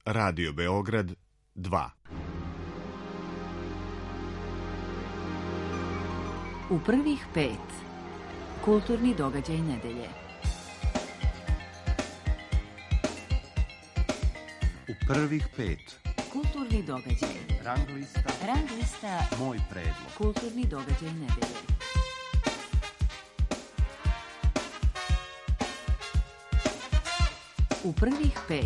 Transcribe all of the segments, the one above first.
Radio Beograd 2. U prvih 5. Kulturni događaj nedelje. U prvih 5. Kulturni događaj. Rang lista. Moj predlog. Kulturni događaj nedelje. U prvih 5.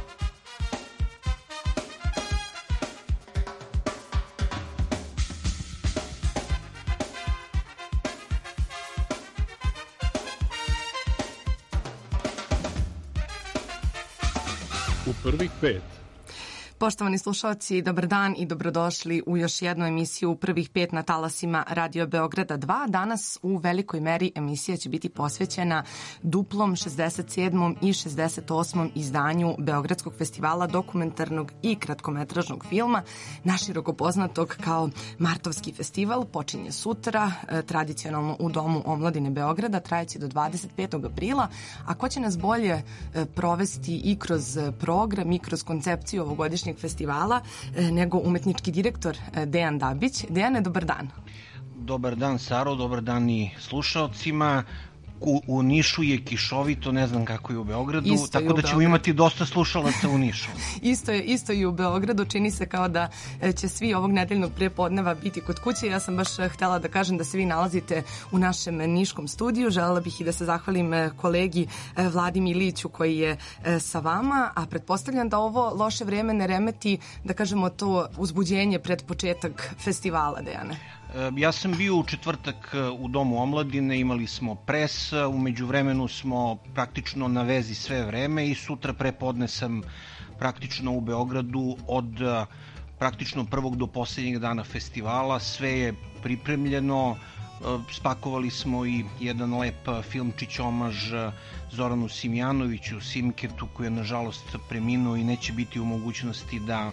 U prvih 5. Poštovani slušalci, dobar dan i dobrodošli u još jednu emisiju u prvih 5 na talasima Radio Beograda 2. Danas u velikoj meri emisija će biti posvećena duplom 67. i 68. izdanju Beogradskog festivala dokumentarnog i kratkometražnog filma, naširoko poznatog kao Martovski festival. Počinje sutra, tradicionalno u Domu omladine Beograda, trajeće do 25. aprila, a ko će nas bolje provesti i kroz program i kroz koncepciju ovogodišnjeg festivala nego umetnički direktor Dejan Dabić. Dejane, dobar dan. Dobar dan, Saro, dobar dan i slušalcima. U Nišu je kišovito, ne znam kako je u Beogradu, tako da ćemo imati dosta slušalaca u Nišu. Isto i u Beogradu, čini se kao da će svi ovog nedeljnog prepodneva biti kod kuće. Ja sam baš htela da kažem da se vi nalazite u našem niškom studiju. Želela bih i da se zahvalim kolegi Vladi Miliću koji je sa vama, a pretpostavljam da ovo loše vreme ne remeti, da kažemo, to uzbuđenje pred početak festivala, Dejane. Ja sam bio u četvrtak u Domu omladine, imali smo pres, u međuvremenu smo praktično na vezi sve vreme i sutra prepodne sam praktično u Beogradu od praktično prvog do posljednjeg dana festivala. Sve je pripremljeno, spakovali smo i jedan lep filmčić omaž Zoranu Simjanoviću, Simketu, koji je nažalost preminuo i neće biti u mogućnosti da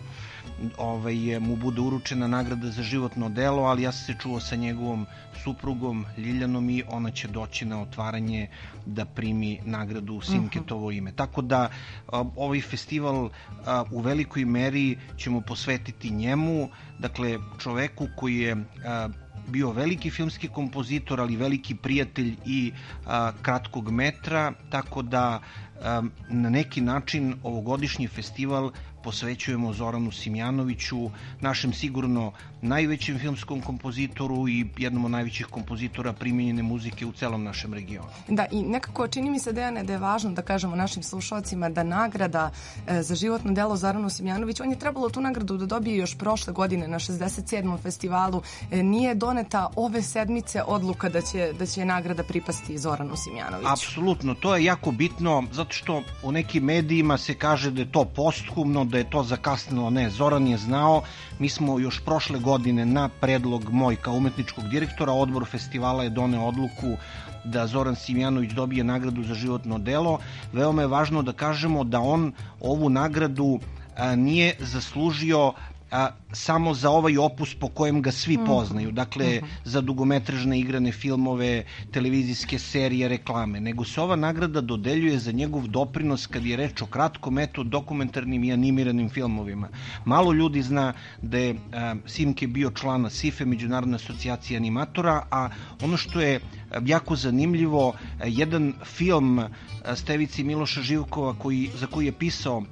mu bude uručena nagrada za životno delo, ali ja sam se čuo sa njegovom suprugom Ljiljanom i ona će doći na otvaranje da primi nagradu u Simketovo ime. Tako da ovaj festival u velikoj meri ćemo posvetiti njemu, dakle čoveku koji je bio veliki filmski kompozitor, ali veliki prijatelj i kratkog metra, tako da na neki način ovogodišnji festival posvećujemo Zoranu Simjanoviću, našem sigurno najvećem filmskom kompozitoru i jednom od najvećih kompozitora primijenjene muzike u celom našem regionu. Da, i nekako čini mi se, Dejane, da je važno da kažemo našim slušalcima da nagrada za životno delo Zoranu Simjanoviću, on je trebalo tu nagradu da dobije još prošle godine na 67. festivalu, nije doneta ove sedmice odluka da će nagrada pripasti Zoranu Simjanoviću. Apsolutno, to je jako bitno, zato što u nekim medijima se kaže da je to posthumno, da je to zakasnilo. Ne, Zoran je znao, mi smo još prošle godine na predlog moj kao umetničkog direktora, odbor festivala je doneo odluku da Zoran Simjanović dobije nagradu za životno delo. Veoma je važno da kažemo da on ovu nagradu nije zaslužio samo za ovaj opus po kojem ga svi poznaju, dakle za dugometražne igrane filmove, televizijske serije, reklame, nego se ova nagrada dodeljuje za njegov doprinos kad je reč o kratkom metu, dokumentarnim i animiranim filmovima. Malo ljudi zna da je Simke bio član SIFE, Međunarodne asocijacije animatora, a ono što je jako zanimljivo, jedan film Stevice Miloša Živkova za koji je pisao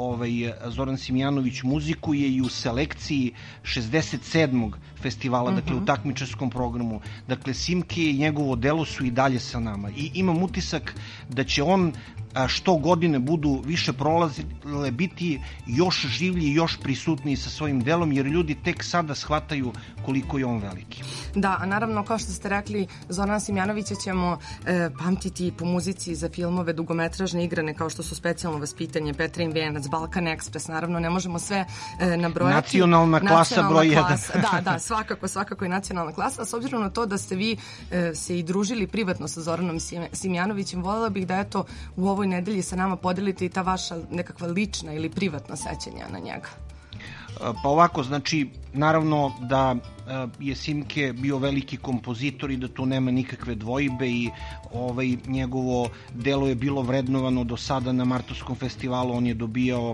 Zoran Simjanović muziku je i u selekciji 67. festivala, dakle u takmičarskom programu. Dakle, Simke i njegovo delo su i dalje sa nama. I imam utisak da će on što godine budu više prolazile biti još življi i još prisutniji sa svojim delom, jer ljudi tek sada shvataju koliko je on veliki. Da, a naravno, kao što ste rekli, Zorana Simjanovića ćemo pamtiti po muzici za filmove dugometražne igrane kao što su Specijalno vaspitanje, Petrin Venac, Balkan Ekspres, naravno ne možemo sve nabrojati. Nacionalna klasa broj 1. Da, svakako je nacionalna klasa, a s obzirom na to da ste vi se i družili privatno sa Zoranom Simjanovićem, voljela bih da eto u ovoj nedelji sa nama podelite i ta vaša nekakva lična ili privatna sećanja na njega. Pa ovako, znači, naravno da je Simke bio veliki kompozitor i da tu nema nikakve dvojbe i njegovo delo je bilo vrednovano do sada na Martovskom festivalu. On je dobijao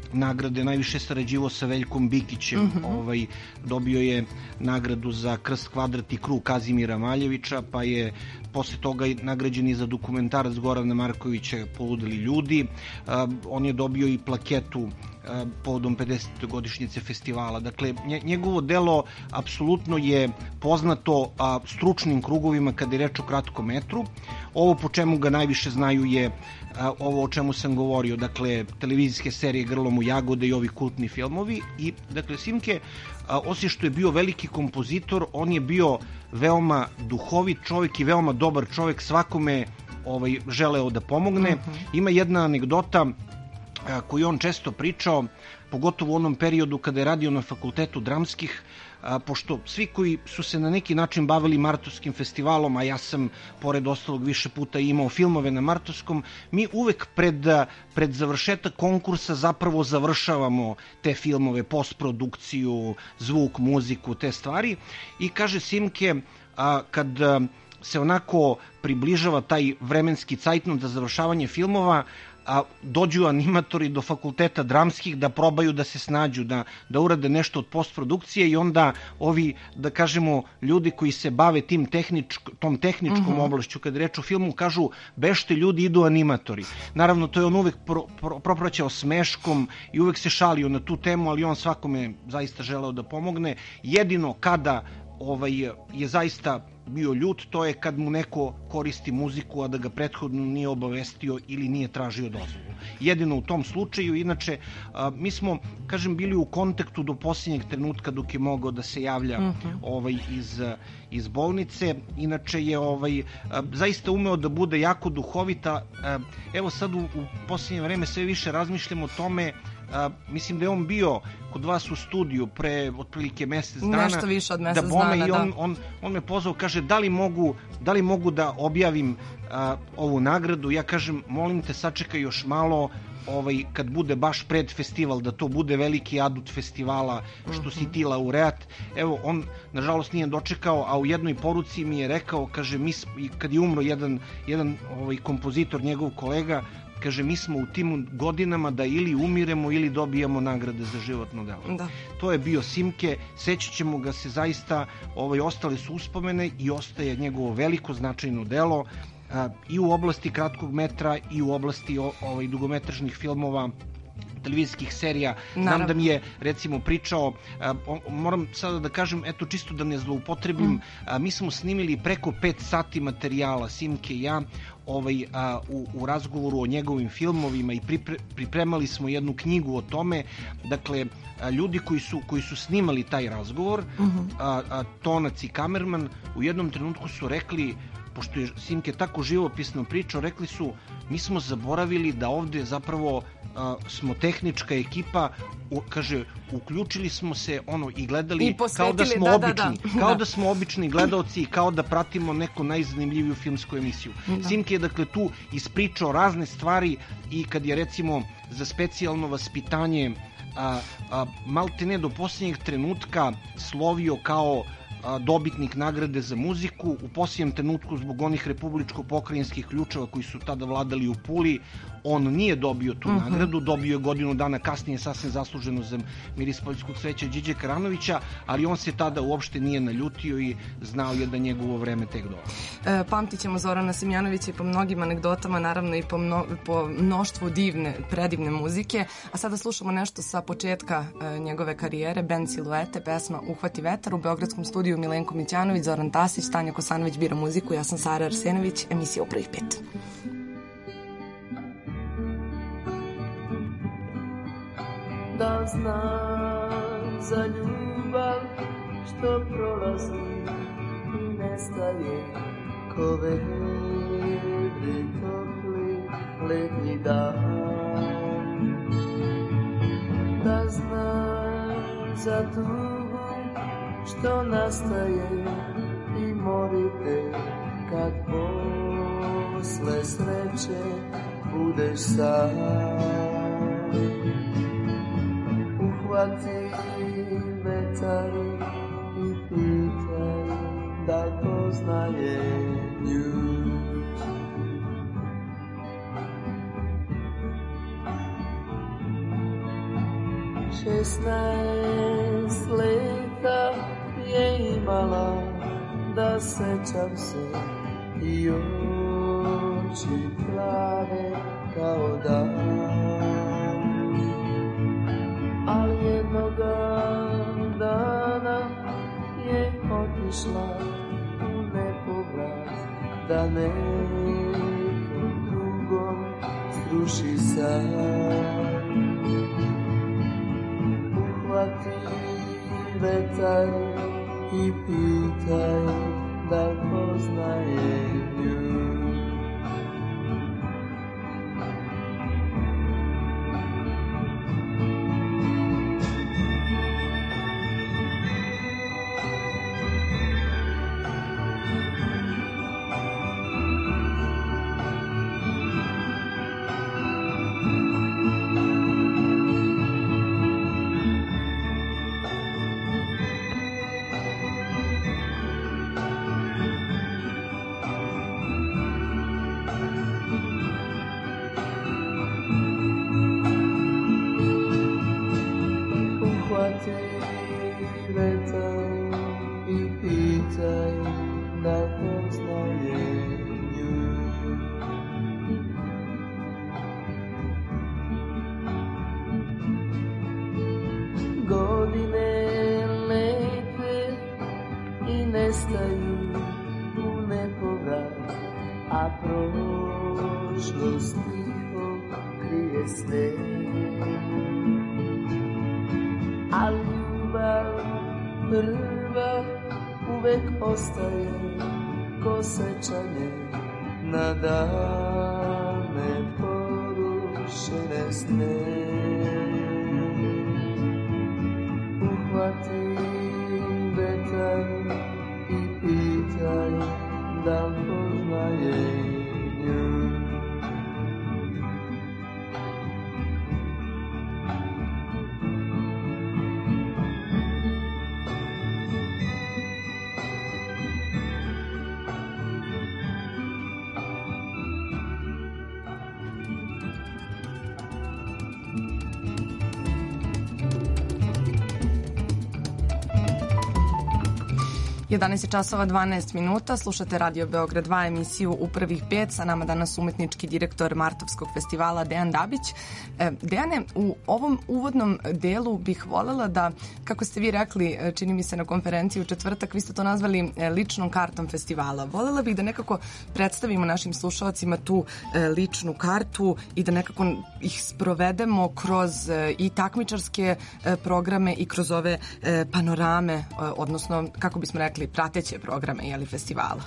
nagrade, najviše sarađivao sa Veljkom Bikićem, dobio je nagradu za Krst, kvadrat i krug Kazimira Maljevića, pa je posle toga nagrađen i za dokumentarac Gorana Markovića Poludeli ljudi. On je dobio i plaketu povodom 50. godišnjice festivala. Dakle, njegovo delo apsolutno je poznato stručnim krugovima kada je reč o kratkom metru. Ovo po čemu ga najviše znaju je ovo o čemu sam govorio, dakle, televizijske serije Grlom u jagode i ovi kultni filmovi. I, dakle, Simke, osim što je bio veliki kompozitor, on je bio veoma duhovit čovjek i veoma dobar čovjek, svakome želeo da pomogne. Ima jedna anegdota koju on često pričao, pogotovo u onom periodu kada je radio na Fakultetu dramskih, pošto svi koji su se na neki način bavili Martovskim festivalom, a ja sam pored ostalog više puta imao filmove na Martovskom, mi uvek pred završetak konkursa zapravo završavamo te filmove, postprodukciju, zvuk, muziku, te stvari. I kaže Simke, kad se onako približava taj vremenski cajtnot za završavanje filmova, dođu animatori do Fakulteta dramskih da probaju da se snađu, da urade nešto od postprodukcije i onda ovi, da kažemo, ljudi koji se bave tom tehničkom oblašću, kad reč o filmu, kažu bešte ljudi, idu animatori. Naravno, to je on uvek propraćao smeškom i uvek se šalio na tu temu, ali on svakome zaista želeo da pomogne. Jedino kada je zaista bio ljut, to je kad mu neko koristi muziku, a da ga prethodno nije obavestio ili nije tražio dozvolu. Jedino u tom slučaju, inače, mi smo, kažem, bili u kontaktu do posljednjeg trenutka dok je mogao da se javlja iz bolnice. Inače je zaista umeo da bude jako duhovita. Evo sad u posljednje vreme sve više razmišljam o tome. Mislim da je on bio kod vas u studiju pre otprilike mesec dana. Nešto više od mesec dana, i on me pozvao, kaže, da li mogu da objavim ovu nagradu. Ja kažem, molim te, sačekaj još malo, kad bude baš pred festival, da to bude veliki adut festivala, što si ti laureat. Evo, on nažalost nije dočekao, a u jednoj poruci mi je rekao, kaže, kad je umro jedan kompozitor, njegov kolega, kaže, mi smo u tim godinama da ili umiremo ili dobijamo nagrade za životno delo. Da. To je bio Simke, sećat ćemo ga se zaista, ostale su uspomene i ostaje njegovo veliko značajno delo i u oblasti kratkog metra i u oblasti dugometražnih filmova, televizijskih serija. Znam da mi je, recimo, pričao, moram sada da kažem, eto, čisto da ne zloupotrebim, mi smo snimili preko 5 sati materijala, Simke i ja, u razgovoru o njegovim filmovima i pripremali smo jednu knjigu o tome. Dakle, ljudi koji su snimali taj razgovor, tonac i kamerman, u jednom trenutku su rekli, pošto je Simke tako živopisno pričao, rekli su, mi smo zaboravili da ovde zapravo smo tehnička ekipa, kaže, uključili smo se i gledali kao da smo obični, kao da smo obični gledaoci i kao da pratimo neku najzanimljiviju filmsku emisiju. Simke je, dakle, tu ispričao razne stvari i kad je, recimo, za specijalno vaspitanje malte ne do posljednjeg trenutka slovio kao dobitnik nagrade za muziku. U posljednjem trenutku, zbog onih republičko-pokrajinskih ključeva koji su tada vladali u Puli, on nije dobio tu nagradu, dobio je godinu dana kasnije sasvim zasluženo za Miris poljskog cveća Điđe Karanovića, ali on se tada uopšte nije naljutio i znao je da njegovo vreme tek dolazi. Pamtit ćemo Zorana Simjanovića i po mnogim anegdotama, naravno i po mnoštvu predivne muzike, a sada slušamo nešto sa početka njegove karijere, band Siluete, pesma Uhvati vetar, u beogradskom studiju Milenko Mićanović, Zoran Tasić, Tanja Kosanović bira muziku, ja sam Sara Arsenović, emisija U prvih 5. Da znam za ljubav što prolazi i nestaje ko vedri topli letnji dan. Da znam za tugu što nastaje i morite kad posle sreće budeš sam. Uhvati vetar i pitaj da poznaje nju. 16 leta je imala, da sećam se, i oči plave kao dan. Ali jednoga dana je otišla u nepovrat, da nekom drugom sruši san. Uhvati vetar i pitaj da poznaje nju. Ostaje ko sećanje na dane porušene sne. Uhvati vetar i pitaj da poznaje nju. časova 12 minuta, slušate Radio Beograd 2, emisiju U prvih 5, sa nama danas umetnički direktor Martovskog festivala Dejan Dabić. Dejane, u ovom uvodnom delu bih voljela da, kako ste vi rekli, čini mi se na konferenciji u četvrtak, vi ste to nazvali ličnom kartom festivala. Voljela bih da nekako predstavimo našim slušalcima tu ličnu kartu i da nekako ih sprovedemo kroz i takmičarske programe i kroz ove panorame, odnosno, kako bismo rekli, prateće programe festivala.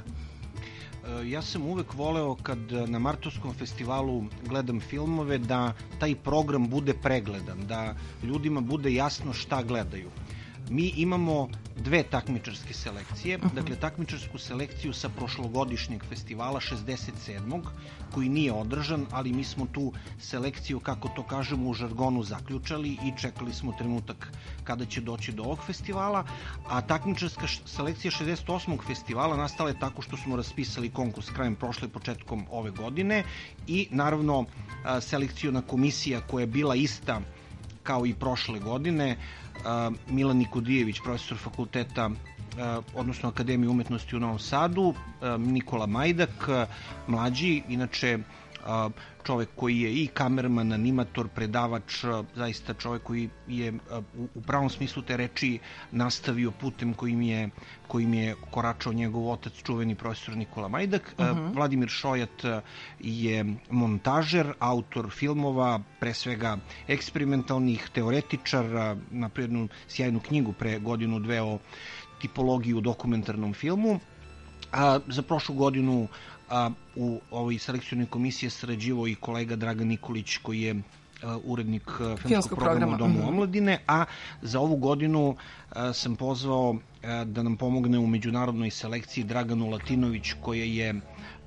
Ja sam uvek voleo kad na Martovskom festivalu gledam filmove da taj program bude pregledan, da ljudima bude jasno šta gledaju. Mi imamo dve takmičarske selekcije, dakle takmičarsku selekciju sa prošlogodišnjeg festivala 67. koji nije održan, ali mi smo tu selekciju, kako to kažemo u žargonu, zaključali i čekali smo trenutak kada će doći do ovog festivala, a takmičarska selekcija 68. festivala nastala je tako što smo raspisali konkurs krajem prošle, početkom ove godine i naravno selekciona komisija koja je bila ista kao i prošle godine, Milan Nikodijević, profesor fakulteta, odnosno Akademije umetnosti u Novom Sadu, Nikola Majdak, mlađi, inače čovek koji je i kamerman, animator, predavač, zaista čovek koji je u pravom smislu te reči nastavio putem kojim je koračao njegov otac, čuveni profesor Nikola Majdak. Vladimir Šojat je montažer, autor filmova, pre svega eksperimentalnih, teoretičar, napravio jednu sjajnu knjigu pre godinu, dve o tipologiji u dokumentarnom filmu. A za prošlu godinu u ovoj selekcionoj komisiji sarađivao i kolega Dragan Nikolić, koji je urednik filmskog programa u Domu omladine, a za ovu godinu sam pozvao da nam pomogne u međunarodnoj selekciji Draganu Latinović, koja je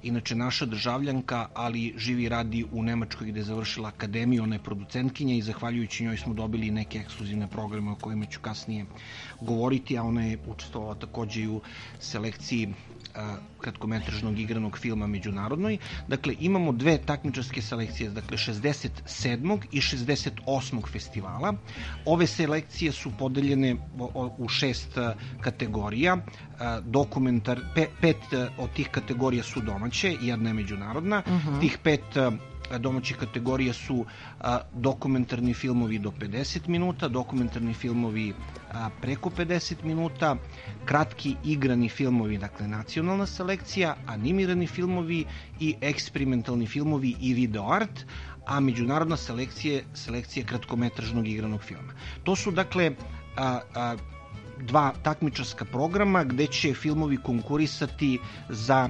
inače naša državljanka, ali živi i radi u Nemačkoj gde je završila akademiju, ona je producentkinja i zahvaljujući njoj smo dobili neke ekskluzivne programe o kojima ću kasnije govoriti, a ona je učestvovala takođe i u selekciji kratkometražnog igranog filma međunarodnoj. Dakle, imamo dve takmičarske selekcije, dakle 67. i 68. festivala. Ove selekcije su podeljene u 6 kategorija. Pet od tih kategorija su domaće, jedna je međunarodna. Tih 5 domaćih kategorija su dokumentarni filmovi do 50 minuta, dokumentarni filmovi preko 50 minuta, kratki igrani filmovi, dakle nacionalna selekcija, animirani filmovi i eksperimentalni filmovi i video art, a međunarodna selekcija kratkometražnog igranog filma. To su dakle dva takmičarska programa gde će filmovi konkurisati za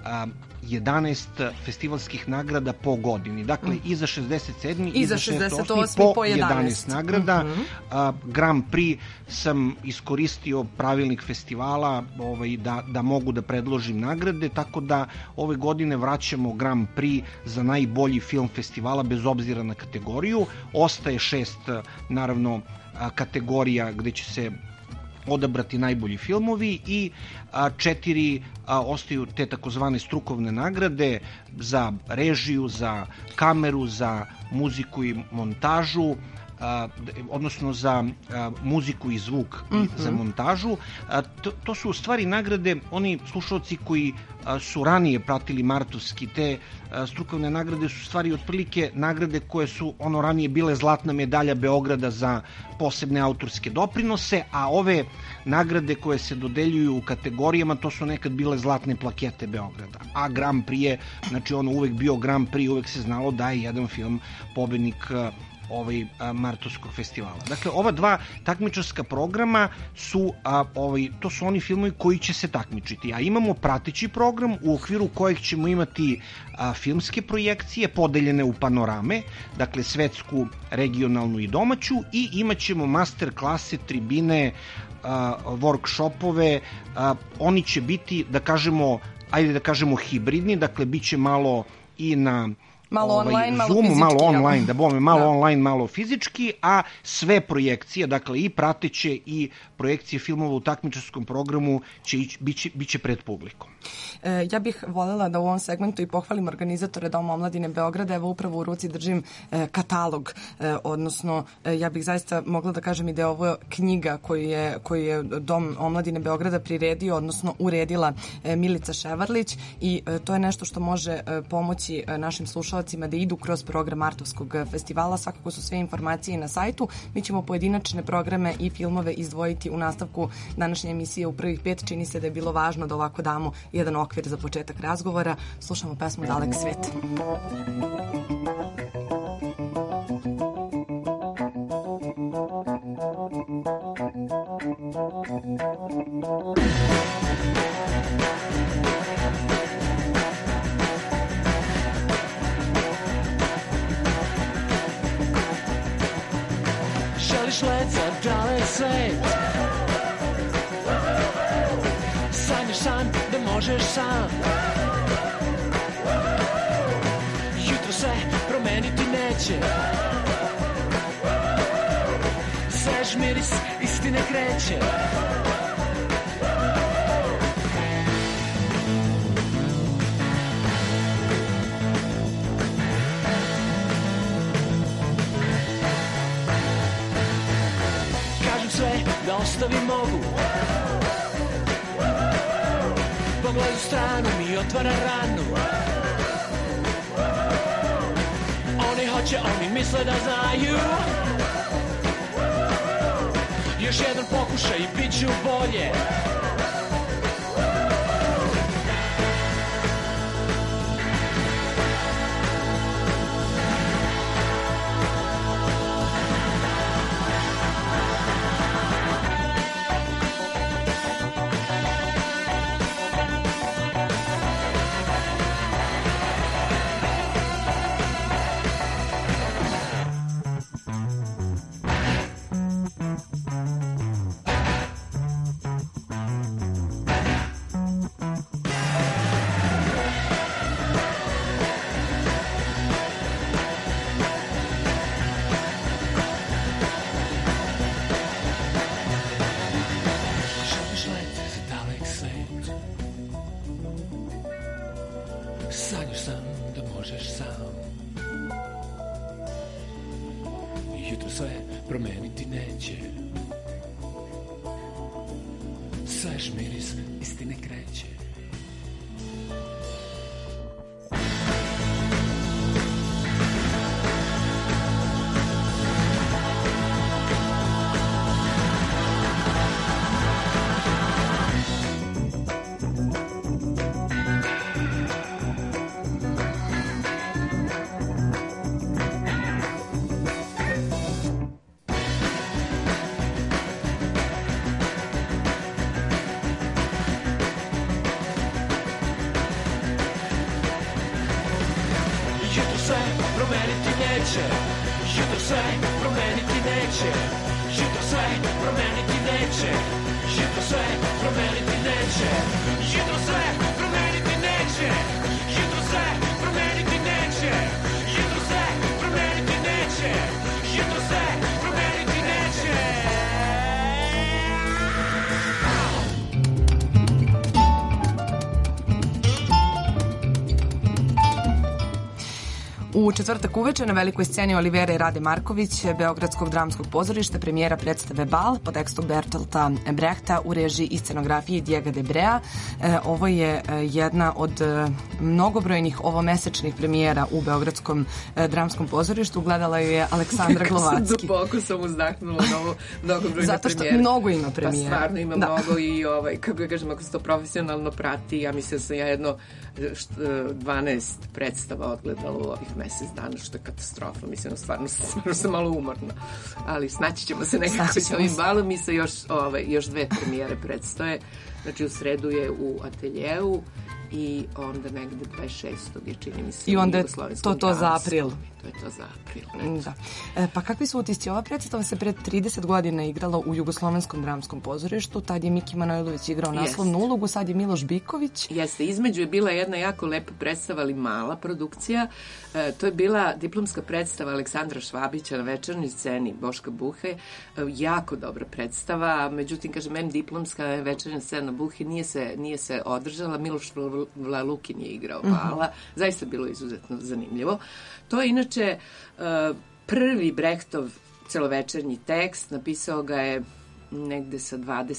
11 festivalskih nagrada po godini. Dakle, i za 67. i za 68. po 11 nagrada. Grand Prix sam iskoristio pravilnik festivala da mogu da predložim nagrade, tako da ove godine vraćamo Grand Prix za najbolji film festivala bez obzira na kategoriju. Ostaje 6 naravno kategorija gde će se odabrati najbolji filmovi i 4 ostaju te takozvane strukovne nagrade za režiju, za kameru, za muziku i montažu, odnosno za muziku i zvuk i za montažu. To su u stvari nagrade, oni slušalci koji su ranije pratili Martovski, te strukovne nagrade su u stvari otprilike nagrade koje su ranije bile zlatna medalja Beograda za posebne autorske doprinose, a ove nagrade koje se dodeljuju u kategorijama, to su nekad bile zlatne plakete Beograda. A Grand Prix je, znači uvek bio Grand Prix, uvek se znalo da je jedan film pobednik Martovskog festivala. Dakle, ova dva takmičarska programa su to su oni filmovi koji će se takmičiti, a imamo prateći program u okviru kojeg ćemo imati filmske projekcije podeljene u panorame, dakle svetsku, regionalnu i domaću, i imat ćemo master klase, tribine, workshopove. Oni će biti, da kažemo hibridni, dakle bit će malo i na malo online, malo Zoomu, fizički. Malo online, online, malo fizički, a sve projekcije, dakle i prateće i projekcije filmova u takmičarskom programu biće pred publikom. Ja bih voljela da u ovom segmentu i pohvalim organizatore Doma omladine Beograda. Evo upravo u ruci držim katalog, odnosno ja bih zaista mogla da kažem i da je ovo knjiga koju je Dom omladine Beograda priredio, odnosno uredila Milica Ševarlić, i to je nešto što može pomoći našim slušalcima da idu kroz program Martovskog festivala. Svakako su sve informacije na sajtu. Mi ćemo pojedinačne programe i filmove izdvojiti u nastavku današnje emisije u prvih 5. Čini se da je bilo važno da ovako damo jedan okvir za početak razgovora. Slušamo pesmu Dalek svet. Želiš let za dalek svet, sanjaš san da možeš sam, jutro se promeniti neće, svež miris istine kreće. Kažem sve da ostavim mogu, pogled u stranu mi otvara ranu. Oni hoće, oni misle da znaju. Još jedan pokušaj i bit ću bolje. promeniti neće. Svež miris istine kreće. U četvrtak uveče na velikoj sceni Olivera i Rade Marković, Beogradskog dramskog pozorišta, premijera predstave Bal po tekstu Bertolta Brechta u režiji i scenografiji Diega Debrea. Ovo je jedna od mnogobrojnih ovomesečnih premijera u Beogradskom dramskom pozorištu. Gledala ju je Aleksandra Glovacki. Duboko sam uzdahnula na ovo mnogobrojne premijere. Zato što mnogo ima premijera. Pa stvarno ima mnogo i kako kažem, ako se to profesionalno prati, ja mislim da sam ja jedno 12 predstava odgledala u ovih mesec dana, što je katastrofa. Mislim, stvarno sam malo umorna. Ali snaći ćemo se nekako s ovim balom i sa još dve premijere predstoje. Znači, u sredu je u ateljeu i onda negde 26. je, čini mi se, i onda je to za april. To je to za april. Da. Pa kakvi su utisci? Ova predstava se pred 30 godina igrala u Jugoslovenskom dramskom pozorištu. Tad je Miki Manojlović igrao naslovnu ulogu, sad je Miloš Biković. Jeste, između je bila jedna jako lepa predstava, ali mala produkcija. To je bila diplomska predstava Aleksandra Švabića na večernjoj sceni Boška Buhe. Jako dobra predstava, međutim, kažem, diplomska večernja scena Buhe nije se održala. Miloš Vlalukin je igrao Bala. Zaista bilo izuzetno zanimljivo. To je inače prvi Brechtov celovečernji tekst, napisao ga je negde sa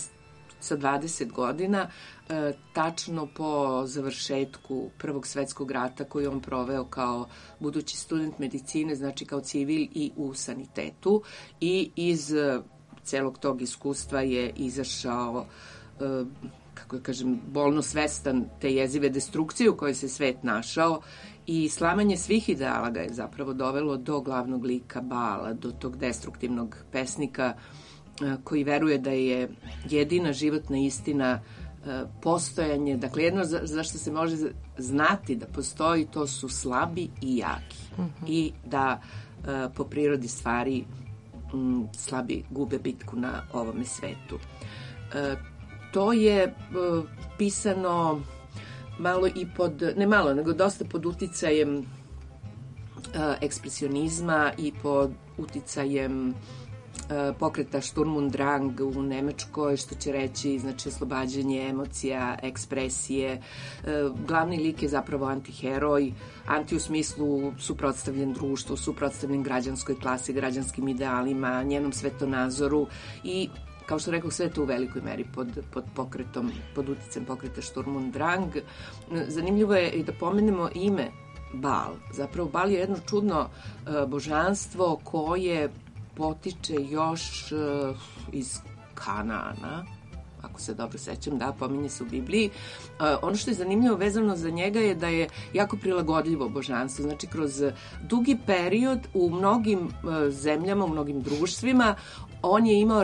20 godina, tačno po završetku Prvog svetskog rata koji on proveo kao budući student medicine, znači kao civil i u sanitetu, i iz celog tog iskustva je izašao, kako ja kažem, bolno svestan te jezive destrukcije u kojoj se svet našao, i slamanje svih ideala ga je zapravo dovelo do glavnog lika Bala, do tog destruktivnog pesnika koji veruje da je jedina životna istina postojanje, dakle jedno zašto se može znati da postoji, to su slabi i jaki. I da po prirodi stvari slabi gube bitku na ovome svetu. To je pisano malo i ne malo, nego dosta pod uticajem ekspresionizma i pod uticajem pokreta Sturm und Drang u Nemačkoj, što će reći, znači, oslobađanje emocija, ekspresije. Glavni lik je zapravo antiheroj, anti u smislu suprotstavljen društvu, suprotstavljen građanskoj klasi, građanskim idealima, njenom svetonazoru i, kao što rekao, sve to u velikoj meri pod pokretom, pod uticajem pokreta Sturm und Drang. Zanimljivo je i da pomenemo ime Bal. Zapravo, Bal je jedno čudno božanstvo koje potiče još iz Kanaana, ako se dobro sećam, da, pominje se u Bibliji. Ono što je zanimljivo vezano za njega je da je jako prilagodljivo božanstvo. Znači, kroz dugi period u mnogim zemljama, u mnogim društvima, on je imao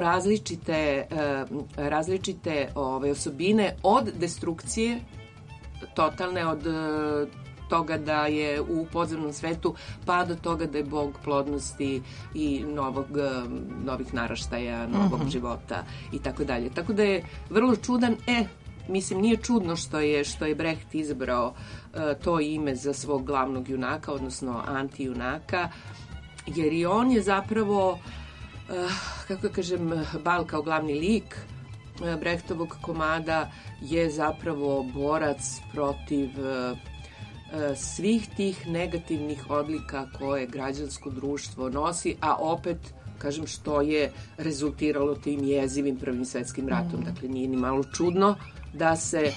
različite osobine, od destrukcije totalne, od toga da je u podzemnom svetu, pa do toga da je bog plodnosti i novih naraštaja, novog života i tako dalje. Tako da je vrlo čudan, mislim, nije čudno što je Brecht izabrao to ime za svog glavnog junaka, odnosno antijunaka, jer i on je zapravo, kako kažem, Bal kao glavni lik Brechtovog komada je zapravo borac protiv svih tih negativnih odlika koje građansko društvo nosi, a opet kažem, što je rezultiralo tim jezivim Prvim svetskim ratom. Dakle, nije ni malo čudno da se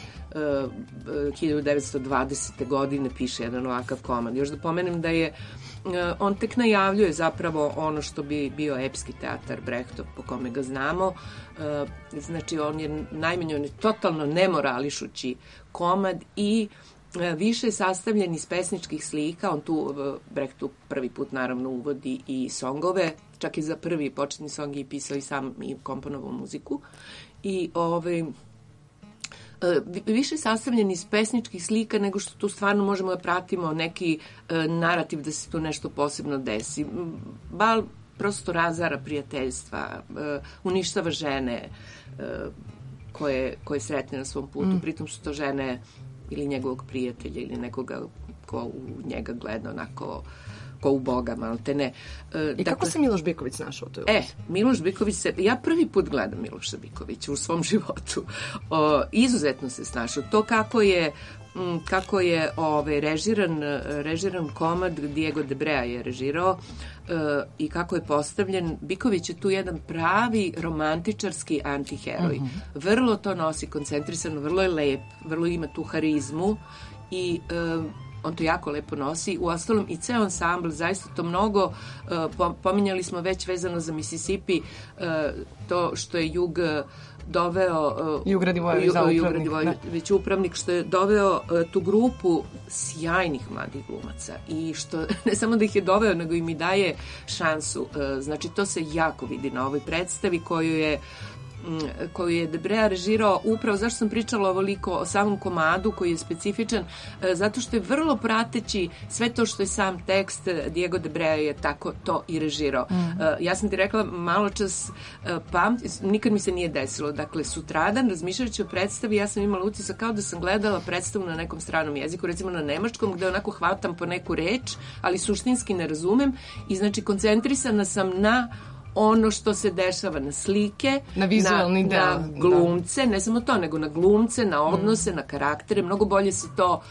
1920. godine piše jedan ovakav komad. Još da pomenem da je on tek najavljuje zapravo ono što bi bio epski teatar Brechtov, po kome ga znamo. Znači, on je najmanje, on je totalno nemorališući komad i više je sastavljen iz pesničkih slika. On tu, Brechtu, prvi put naravno uvodi i songove, čak i za prvi početni song je pisao i sam i komponovao muziku. I više sastavljen iz pesničkih slika nego što tu stvarno možemo da pratimo neki narativ da se tu nešto posebno desi. Bal prosto razara prijateljstva, uništava žene koje sretne na svom putu. Pritom su to žene ili njegovog prijatelja ili nekoga ko u njega gleda onako ko u Boga, malte ne. I kako se Miloš Biković snašao u toj ulozi? Miloš Biković ja prvi put gledam Miloša Bikovića u svom životu. Izuzetno se snašao. To kako je režiran komad, Diego de Brea je režirao i kako je postavljen. Biković je tu jedan pravi romantičarski antiheroj. Vrlo to nosi koncentrisano, vrlo je lep, vrlo ima tu harizmu i on to jako lepo nosi. Uostalom i ceo ansambl, zaista to mnogo, pominjali smo već vezano za Mississippi, to što je Jug doveo Jug Radivojević upravnik, što je doveo tu grupu sjajnih mladih glumaca i što ne samo da ih je doveo, nego im i daje šansu. Znači, to se jako vidi na ovoj predstavi koju je de Brea režirao. Upravo zašto sam pričala ovoliko o samom komadu koji je specifičan, zato što je vrlo prateći sve to što je sam tekst. Diego de Brea je tako to i režirao. Ja sam ti rekla malo čas, nikad mi se nije desilo. Dakle, sutradan, razmišljajući o predstavi, ja sam imala utisak kao da sam gledala predstavu na nekom stranom jeziku, recimo na nemačkom, gde onako hvatam po neku reč, ali suštinski ne razumem i znači koncentrisana sam na ono što se dešava, na slike, na vizualni deo, na glumce, ne samo to, nego na glumce, na odnose, na karaktere. Mnogo bolje se to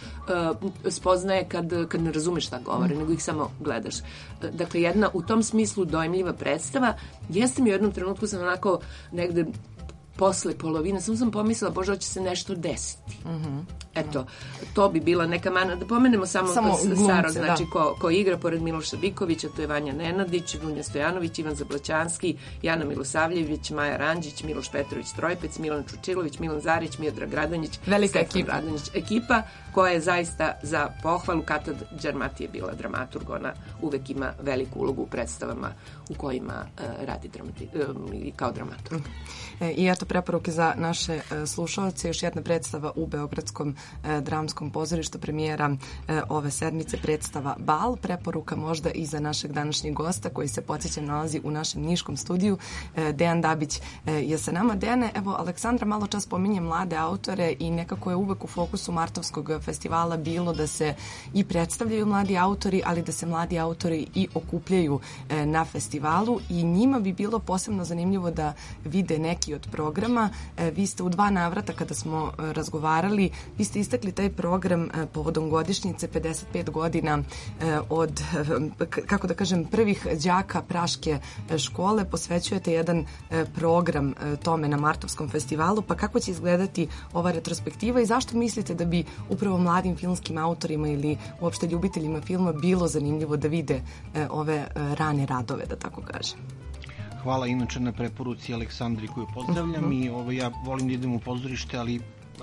spoznaje kad ne razumeš šta govore, nego ih samo gledaš. Dakle, jedna u tom smislu dojmljiva predstava. Jeste mi u jednom trenutku sam onako negde posle polovine, samo sam pomislila, Bože, hoće se nešto desiti. Eto, to bi bila neka mana. Da pomenemo samo glumce, starog, znači ko igra pored Miloša Bikovića, to je Vanja Nenadić, Dunja Stojanović, Ivan Zablaćanski, Jana Milosavljević, Maja Ranđić, Miloš Petrović Trojpec, Milan Čučilović, Milan Zarić, Miodrag Radanjić, velika ekipa. Ekipa koja je zaista za pohvalu. Kata Đarmati je bila dramaturg, ona uvek ima veliku ulogu u predstavama u kojima radi kao dramaturg. I eto preporuke za naše slušalce, još jedna predstava u Beogradskom dramskom pozorištu, premijera ove sedmice, predstava Bal. Preporuka možda i za našeg današnjeg gosta koji se, podsjećam, nalazi u našem niškom studiju. Dejan Dabić je sa nama. Dejane, evo, Aleksandra malo čas pominje mlade autore i nekako je uvek u fokusu Martovskog festivala bilo da se i predstavljaju mladi autori, ali da se mladi autori i okupljaju na festivalu i njima bi bilo posebno zanimljivo da vide neki od programa. Vi ste u 2 navrata kada smo razgovarali, vi ste istakli taj program povodom godišnjice 55 godina od, kako da kažem, prvih đaka Praške škole. Posvećujete jedan program tome na Martovskom festivalu, pa kako će izgledati ova retrospektiva i zašto mislite da bi upravo mladim filmskim autorima ili uopšte ljubiteljima filma bilo zanimljivo da vide ove rane radove, da tako kažem? Hvala inače na preporuci Aleksandri koju pozdravljam i ja volim da idem u pozorište, ali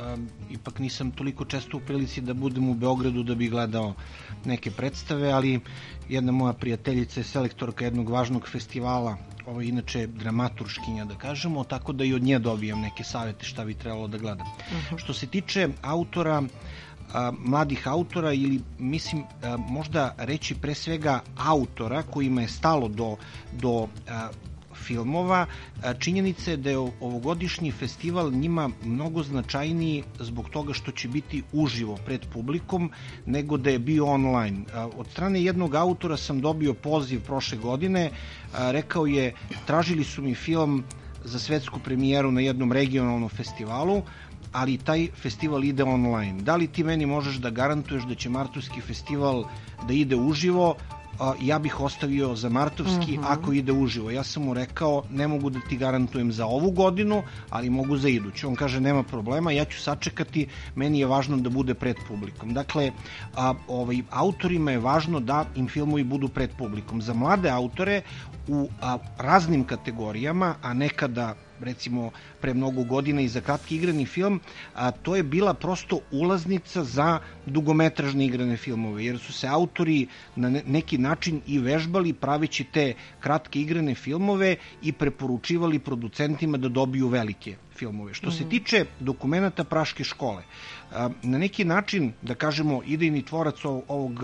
ipak nisam toliko često u prilici da budem u Beogradu da bi gledao neke predstave, ali jedna moja prijateljica je selektorka jednog važnog festivala, ovo je inače dramaturškinja da kažemo, tako da i od nje dobijam neke savete šta bi trebalo da gledam. Što se tiče autora, mladih autora ili mislim možda reći pre svega autora kojima je stalo do filmova, činjenica je da je ovogodišnji festival njima mnogo značajniji zbog toga što će biti uživo pred publikom nego da je bio online. Od strane jednog autora sam dobio poziv prošle godine, rekao je, tražili su mi film za svetsku premijeru na jednom regionalnom festivalu, ali taj festival ide online. Da li ti meni možeš da garantuješ da će Martovski festival da ide uživo? ja bih ostavio za martovski ako ide uživo. Ja sam mu rekao, ne mogu da ti garantujem za ovu godinu, ali mogu za iduću. On kaže, nema problema, ja ću sačekati, meni je važno da bude pred publikom. Dakle, autorima je važno da im filmovi budu pred publikom. Za mlade autore u raznim kategorijama, a nekada recimo pre mnogo godina i za kratki igrani film, to je bila prosto ulaznica za dugometražne igrane filmove, jer su se autori na neki način i vežbali praveći te kratke igrane filmove i preporučivali producentima da dobiju velike filmove. Što se tiče dokumenta Praške škole, na neki način, da kažemo, idejni tvorac ovog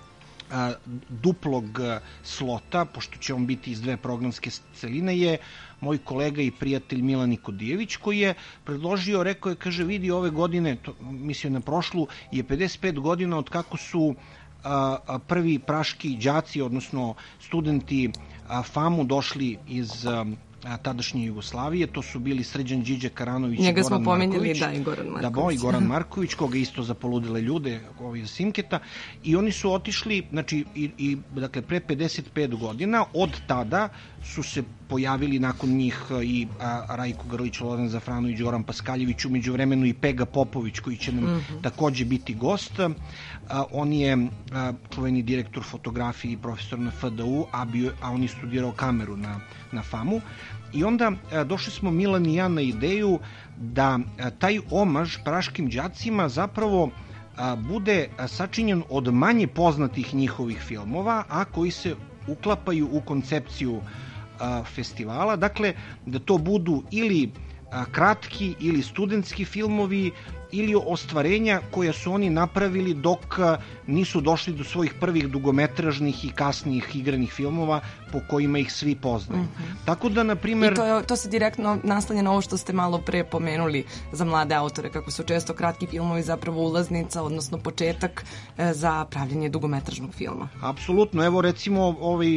duplog slota, pošto će on biti iz dve programske celine, je moj kolega i prijatelj Milan Nikodijević, koji je predložio, rekao je, kaže, vidi, ove godine, mislio na prošlu, je 55 godina od kako su prvi praški đaci, odnosno studenti FAMU došli iz tadašnje Jugoslavije, to su bili Srđan Điđe Karanović i Goran Marković. Njega smo pomenjali, da, i Goran Marković. Da, i Goran Marković, koga isto za poludele ljude, iz Simketa, i oni su otišli, znači, dakle, pre 55 godina, od tada su se pojavili nakon njih i Rajko Grlić, Loren Zafranović, Goran Paskaljević, umeđu vremenu i Pega Popović, koji će nam takođe biti gost. On je čuveni direktor fotografije i profesor na FDU, a on je studirao kameru na FAMU. I onda došli smo Milan i ja na ideju da taj omaž praškim đacima zapravo bude sačinjen od manje poznatih njihovih filmova, a koji se uklapaju u koncepciju festivala. Dakle, da to budu ili kratki ili studentski filmovi ili ostvarenja koja su oni napravili dok nisu došli do svojih prvih dugometražnih i kasnijih igranih filmova po kojima ih svi poznaju. Tako da, na primer... I to se direktno naslanja na ovo što ste malo pre pomenuli za mlade autore, kako su često kratki filmovi zapravo ulaznica, odnosno početak za pravljenje dugometražnog filma. Apsolutno. Evo, recimo,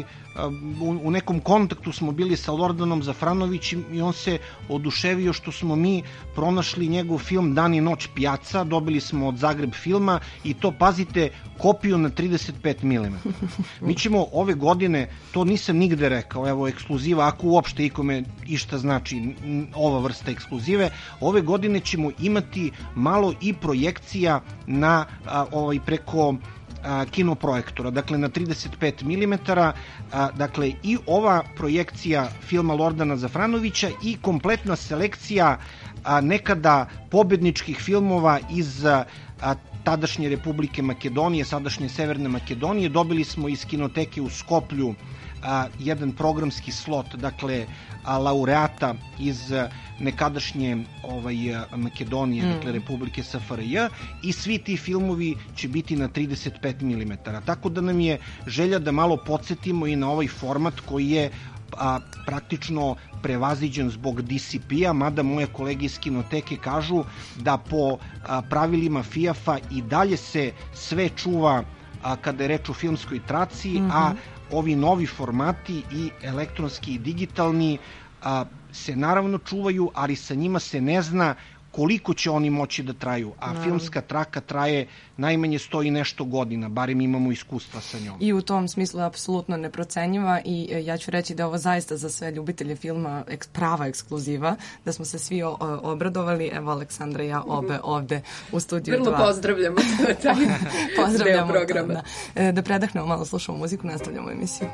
u nekom kontaktu smo bili sa Lordanom Zafranovićem i on se oduševio što smo mi pronašli njegov film Dan i noć pijaca, dobili smo od Zagreb filma i to, pazite, kopiju na 35 mm. Mi ćemo ove godine, to nisam nigde rekao, evo, ekskluziva, ako uopšte ikome išta znači ova vrsta ekskluzive, ove godine ćemo imati malo i projekcija na preko kinoprojektora, dakle na 35 mm, dakle i ova projekcija filma Lordana Zafranovića i kompletna selekcija nekada pobedničkih filmova iz tadašnje Republike Makedonije, sadašnje Severne Makedonije. Dobili smo iz kinoteke u Skoplju jedan programski slot, dakle laureata iz nekadašnje Makedonije, dakle Republike SFRJ, i svi ti filmovi će biti na 35 mm. Tako da nam je želja da malo podsjetimo i na ovaj format koji je praktično prevaziđen zbog DCP-a, mada moje kolege iz kinoteke kažu da po pravilima FIAF-a i dalje se sve čuva kada je reč o filmskoj traci, a ovi novi formati i elektronski i digitalni se naravno čuvaju, ali sa njima se ne zna koliko će oni moći da traju, a filmska traka traje najmanje 100 i nešto godina, barem imamo iskustva sa njom. I u tom smislu je apsolutno neprocenjiva i ja ću reći da je ovo zaista za sve ljubitelje filma prava ekskluziva, da smo se svi obradovali. Evo, Aleksandra i ja obe ovde u studiju 2. Vrlo pozdravljamo taj deo programa. Da predahnemo malo, slušamo muziku, nastavljamo emisiju.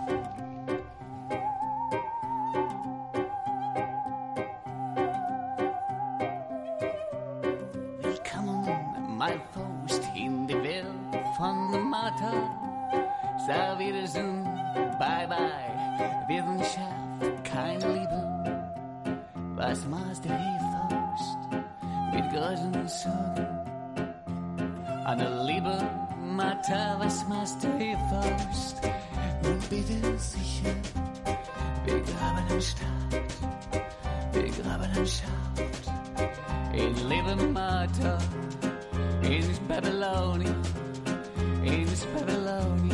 Bye bye, Wissenschaft, keine Liebe. Was machst du hier Faust mit großen Sorgen? Eine Liebe, Martha, was machst du hier Faust? Nun bitte sicher, wir graben den Staat, wir graben den Schaft. In Liebe, Martha, in Babylonia, in Babylonia.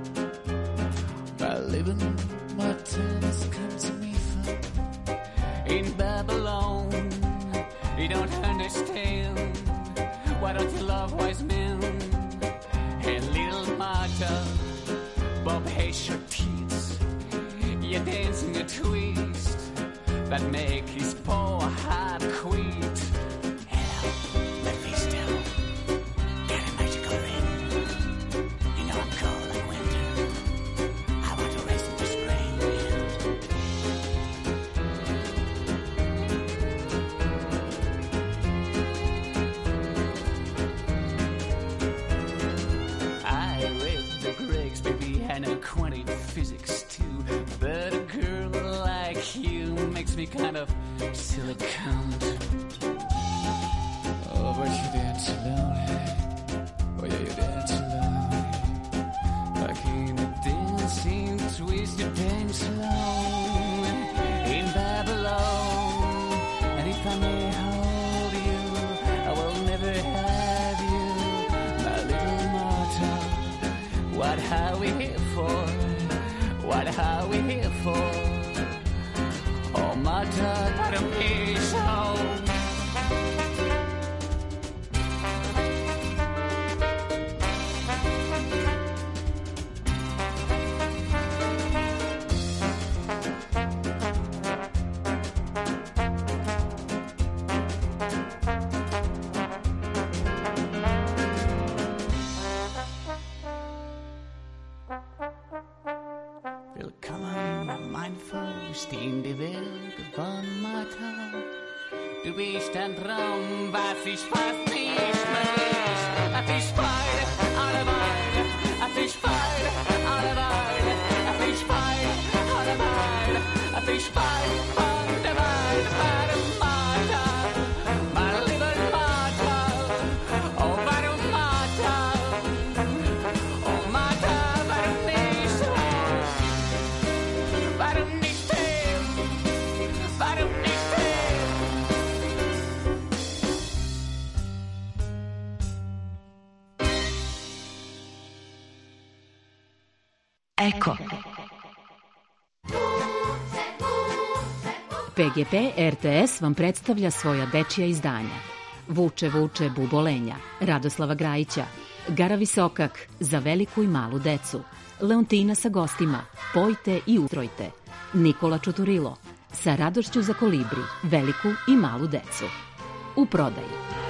Living my tears come to me from in Babylon. You don't understand. Why don't you love wise men? Hey, little Martha, Bob you're dancing a twist that make his poor heart quit. Hello, let me still get a magical ring. You know I'm cold like winter. I want to race into spring. I read the Greeks, baby, and I quantified physics too. But a girl like you makes me kind of silicone. Oh, but you dance lonely. Oh, yeah, you dance lonely. Like in a dancing, twisted dance alone in Babylon. And if I may hold you, I will never have you, my little mortal. What are we here for? What are we here for? Oh, mother, but me so. In die Welt von Martha. Du bist ein Traum, was ich fast nicht mehr ist. Ach, ich feile alle Weile, ach, ich feile alle Weile, ach, ich feile alle Weile, ach, ich feile von der Weile, meine Martha, meine liebe Martha, oh, warum Martha, oh, Martha, warum nicht so, warum nicht? Eko. PGP RTS vam predstavlja svoja dečija izdanja. Vuče, vuče, bubolenja, Radoslava Grajića, Gara Visokak, za veliku i malu decu, Leontina sa gostima, Pojte i ustrojte, Nikola Čuturilo, Sa radošću za kolibri, veliku i malu decu. U prodaji.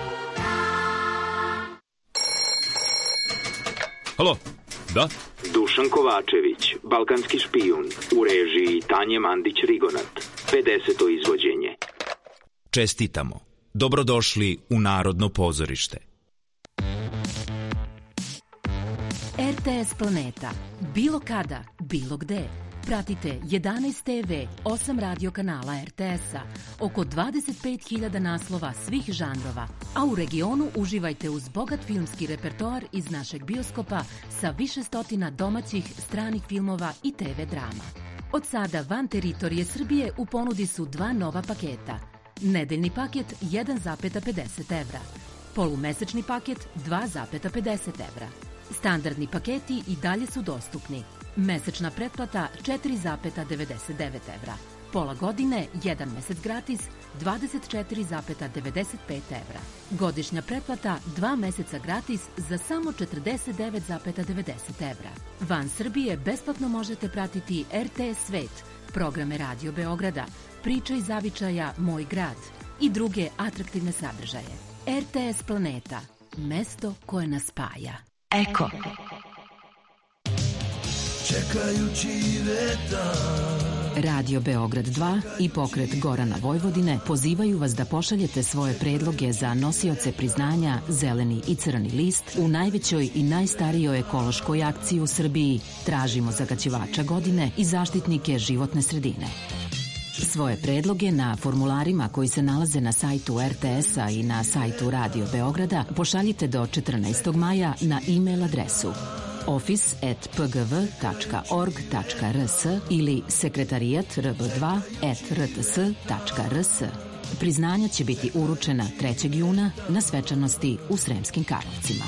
Halo, da? Dušan Kovačević, balkanski špijun, u režiji Tanje Mandić-Rigonat, 50. izvođenje. Čestitamo. Dobrodošli u Narodno pozorište. RTS Planeta. Bilo kada, bilo gde. Pratite 11 TV, 8 radio kanala RTS-a, oko 25.000 naslova svih žanrova, a u regionu uživajte uz bogat filmski repertoar iz našeg bioskopa sa više stotina domaćih, stranih filmova i TV drama. Od sada van teritorije Srbije u ponudi su dva nova paketa. Nedeljni paket 1,50 evra, polumesečni paket 2,50 evra. Standardni paketi i dalje su dostupni. Mesečna pretplata 4,99 evra. Pola godine, 1 mesec gratis, 24,95 evra. Godišnja pretplata 2 meseca gratis za samo 49,90 evra. Van Srbije besplatno možete pratiti RTS Svet, programe Radio Beograda, Priče iz zavičaja Moj grad i druge atraktivne sadržaje. RTS Planeta, mesto koje nas spaja. Eko. Čekajući vetar. Radio Beograd 2 i pokret Gorana Vojvodine pozivaju vas da pošaljete svoje predloge za nosioce priznanja Zeleni i Crni list u najvećoj i najstarijoj ekološkoj akciji u Srbiji. Tražimo zagađivača godine i zaštitnike životne sredine. Svoje predloge na formularima koji se nalaze na sajtu RTS-a i na sajtu Radio Beograda pošaljite do 14. maja na e-mail adresu office@pgv.org.rs ili sekretarijatrb2@rts.rs. Priznanja će biti uručena 3. juna na svečanosti u Sremskim Karlovcima.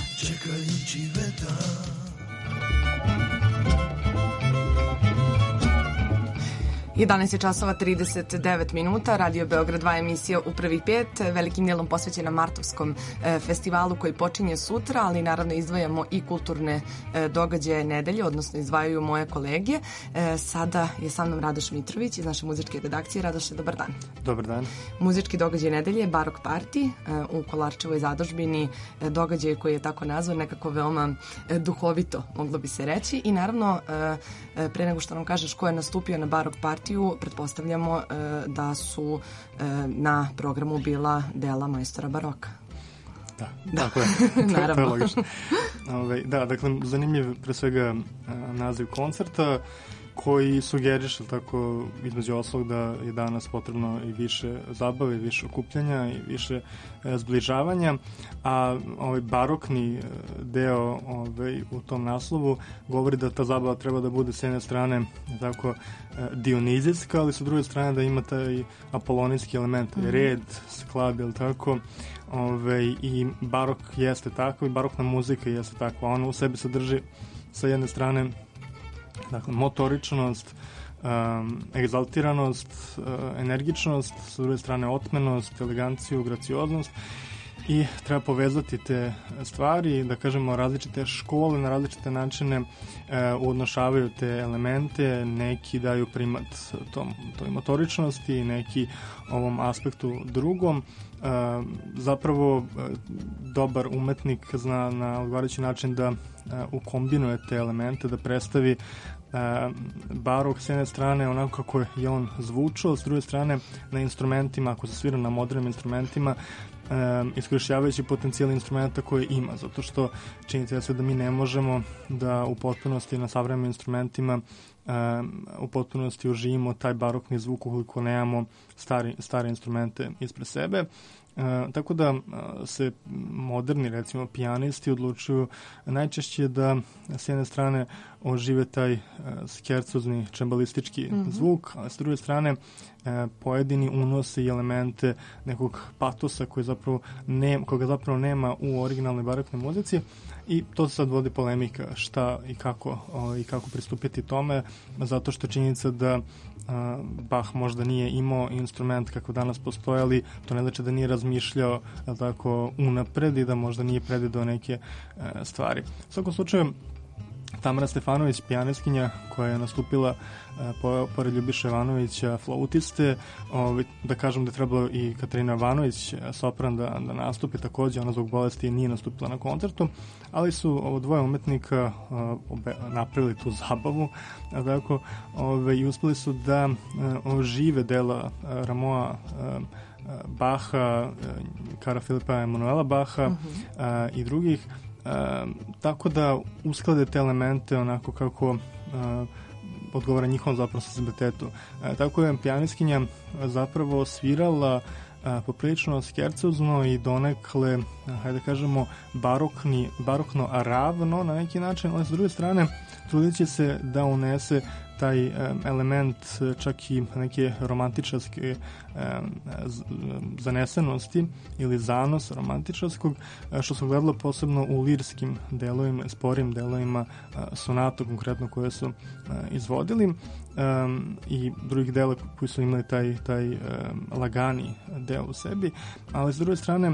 11 je časova 39 minuta, Radio Beograd 2 emisija u prvih 5, velikim dijelom posvećena Martovskom festivalu koji počinje sutra, ali naravno izdvajamo i kulturne događaje nedelje, odnosno izdvajaju moje kolege. Sada je sa mnom Radoš Mitrović iz naše muzičke redakcije. Radoše, dobar dan. Dobar dan. Muzički događaj nedelje je Barok Party u Kolarčevoj zadužbini, događaj koji je tako nazvan, nekako veoma duhovito, moglo bi se reći. I naravno, pre nego što nam kažeš ko je nastupio na Barok Partiju, pretpostavljamo da su na programu bila dela majstora baroka. Da. Tako je. To je logično. Da, dakle, zanimljiv pre svega naziv koncerta koji sugeriše tako između ostalog da je danas potrebno i više zabave, više okupljanja i više zbližavanja, a barokni deo u tom naslovu govori da ta zabava treba da bude s jedne strane tako dionizijska, ali sa druge strane da ima taj apolonijski element, red, sklad, ili tako. I barok jeste tako i barokna muzika jeste tako. Ona u sebi sadrži sa jedne strane dakle, motoričnost, egzaltiranost, energičnost, sa druge strane otmenost, eleganciju, gracioznost i treba povezati te stvari, da kažemo različite škole na različite načine uodnošavaju te elemente, neki daju primat toj motoričnosti, neki ovom aspektu drugom. Zapravo dobar umetnik zna na odgovarajući način da ukombinuje te elemente, da predstavi barok s jedne strane onako kako je on zvučao, s druge strane na instrumentima, ako se svira na modernim instrumentima, iskorišćavajući potencijal instrumenta koje ima, zato što činjenica je da mi ne možemo da u potpunosti na savremenim instrumentima u potpunosti uživimo taj barokni zvuk ukoliko nemamo stare instrumente ispred sebe. Tako da se moderni, recimo, pijanisti odlučuju najčešće da s jedne strane ožive taj skercozni čembalistički zvuk, a s druge strane pojedini unose i elemente nekog patosa koga zapravo nema u originalnoj baroknoj muzici i to se sad vodi polemika šta i kako pristupiti tome, zato što činjenica da Bach možda nije imao instrument kako danas postoji, ali to ne znači da nije razmišljao tako unapred i da možda nije predvideo neke stvari. U svakom slučaju, Tamara Stefanović, pijanistkinja koja je nastupila pored Ljubiše Ivanovića, flautiste, da kažem da je trebalo i Katarina Ivanović, sopran, da nastupi takođe, ona zbog bolesti nije nastupila na koncertu, ali su dvoje umetnika napravili tu zabavu, tako, i uspeli su da ožive dela Rameau, Bacha, Karla Filipa Emanuela Bacha i drugih, tako da usklade te elemente onako kako odgovara njihovom zapravo senzibilitetu. Tako je pijanistkinja zapravo svirala poprilično skercozno i donekle, hajde da kažemo, barokno ravno na neki način, ali s druge strane trudit će se da unese taj element čak i neke romantičarske zanesenosti ili zanos romantičarskog, što se gledalo posebno u lirskim delovima, sporim delovima sonata konkretno koje su izvodili i drugih dela koji su imali taj lagani deo u sebi, ali s druge strane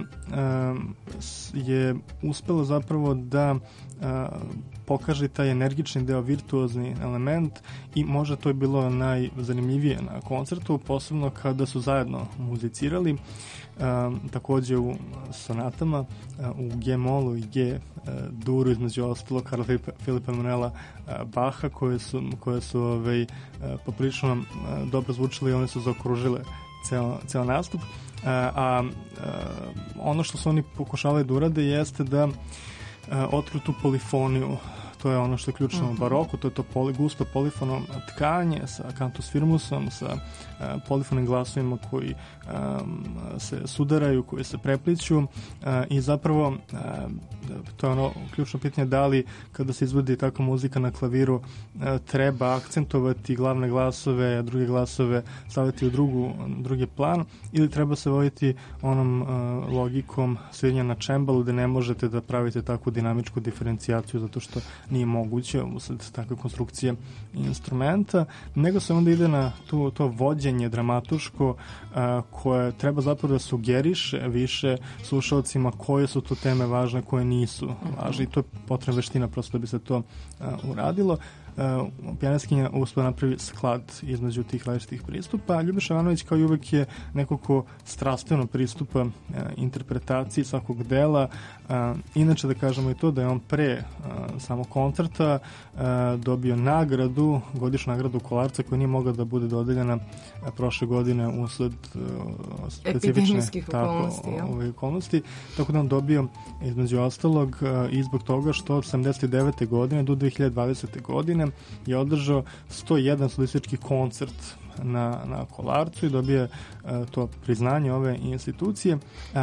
je uspelo zapravo da pokaže taj energični deo, virtuozni element i možda to je bilo najzanimljivije na koncertu, posebno kada su zajedno muzicirali, takođe u sonatama, u G-molu i G-duru, između ostalo Karla Filipa Emanuela Bacha, koje su poprilično dobro zvučile i one su zaokružile ceo nastup. A ono što su oni pokušavali da urade jeste da otkriju tu polifoniju. To je ono što je ključno u baroku, to je to gusto polifono tkanje sa cantus firmusom, sa polifonim glasovima koji se sudaraju, koji se prepliću i zapravo to je ono ključno pitanje, da li kada se izvodi takva muzika na klaviru treba akcentovati glavne glasove, a druge glasove staviti u drugi plan, ili treba se voditi onom logikom sviranja na čembalu, gde ne možete da pravite takvu dinamičku diferencijaciju zato što nije moguće usled takve konstrukcije instrumenta, nego se onda ide na to vođenje dramatuško koje treba zapravo da sugeriše više slušalcima koje su to teme važne, koje nisu važne, i to je potrebna veština prosto da bi se to uradilo. Pijanistkinja uspela napravi sklad između tih različitih pristupa. Ljubiša Ivanović kao i uvek je neko ko strastveno pristupa interpretaciji svakog dela. Inače da kažemo i to da je on pre samog koncerta dobio nagradu, godišnju nagradu Kolarca, koja nije mogla da bude dodeljena prošle godine usled specifične okolnosti. Tako da on dobio između ostalog i zbog toga što od 79. godine do 2020. godine je održao 101 solistički koncert na Kolarcu i dobije to priznanje ove institucije.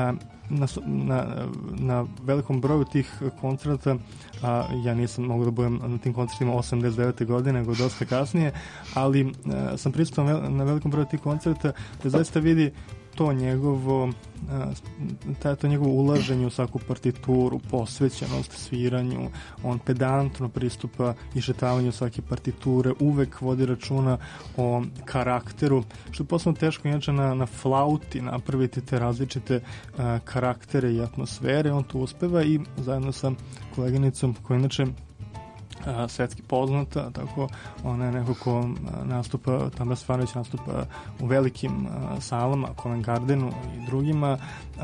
Na velikom broju tih koncerta, ja nisam mogu da budem na tim koncertima 89. godine, nego dosta kasnije, ali sam prisutan na velikom broju tih koncerta da zaista vidi to njegovo ulaženje u svaku partituru, posvećenost sviranju, on pedantno pristupa iščitavanju svake partiture, uvek vodi računa o karakteru, što je posebno teško inače na flauti napraviti te različite karaktere i atmosfere. On to uspeva i zajedno sa koleginicom koja inače svetski poznata, tako ona je neko ko nastupa, Tamara Stefanović nastupa u velikim salama, Covent Gardenu i drugima,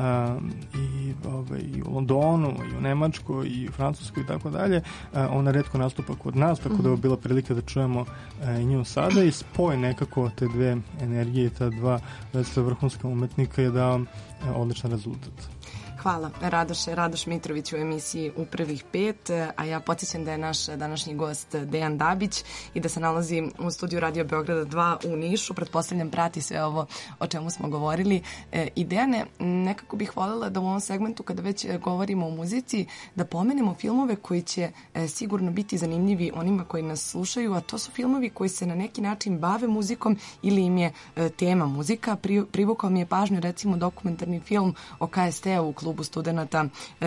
i u Londonu, i u Nemačkoj, i u Francuskoj i tako dalje. Ona retko nastupa kod nas, tako da je bila prilika da čujemo nju sada, i spoj nekako te dve energije i ta dva vrhunska umetnika je dao odličan rezultat. Hvala, Radoš Mitrović u emisiji U prvih 5, a ja podsjećam da je naš današnji gost Dejan Dabić i da se nalazi u studiju Radio Beograda 2 u Nišu. Pretpostavljam prati sve ovo o čemu smo govorili. I Dejane, nekako bih voljela da u ovom segmentu, kada već govorimo o muzici, da pomenemo filmove koji će sigurno biti zanimljivi onima koji nas slušaju, a to su filmovi koji se na neki način bave muzikom ili im je tema muzika. Privukao mi je pažnju recimo dokumentarni film o KST-u u klubu studenata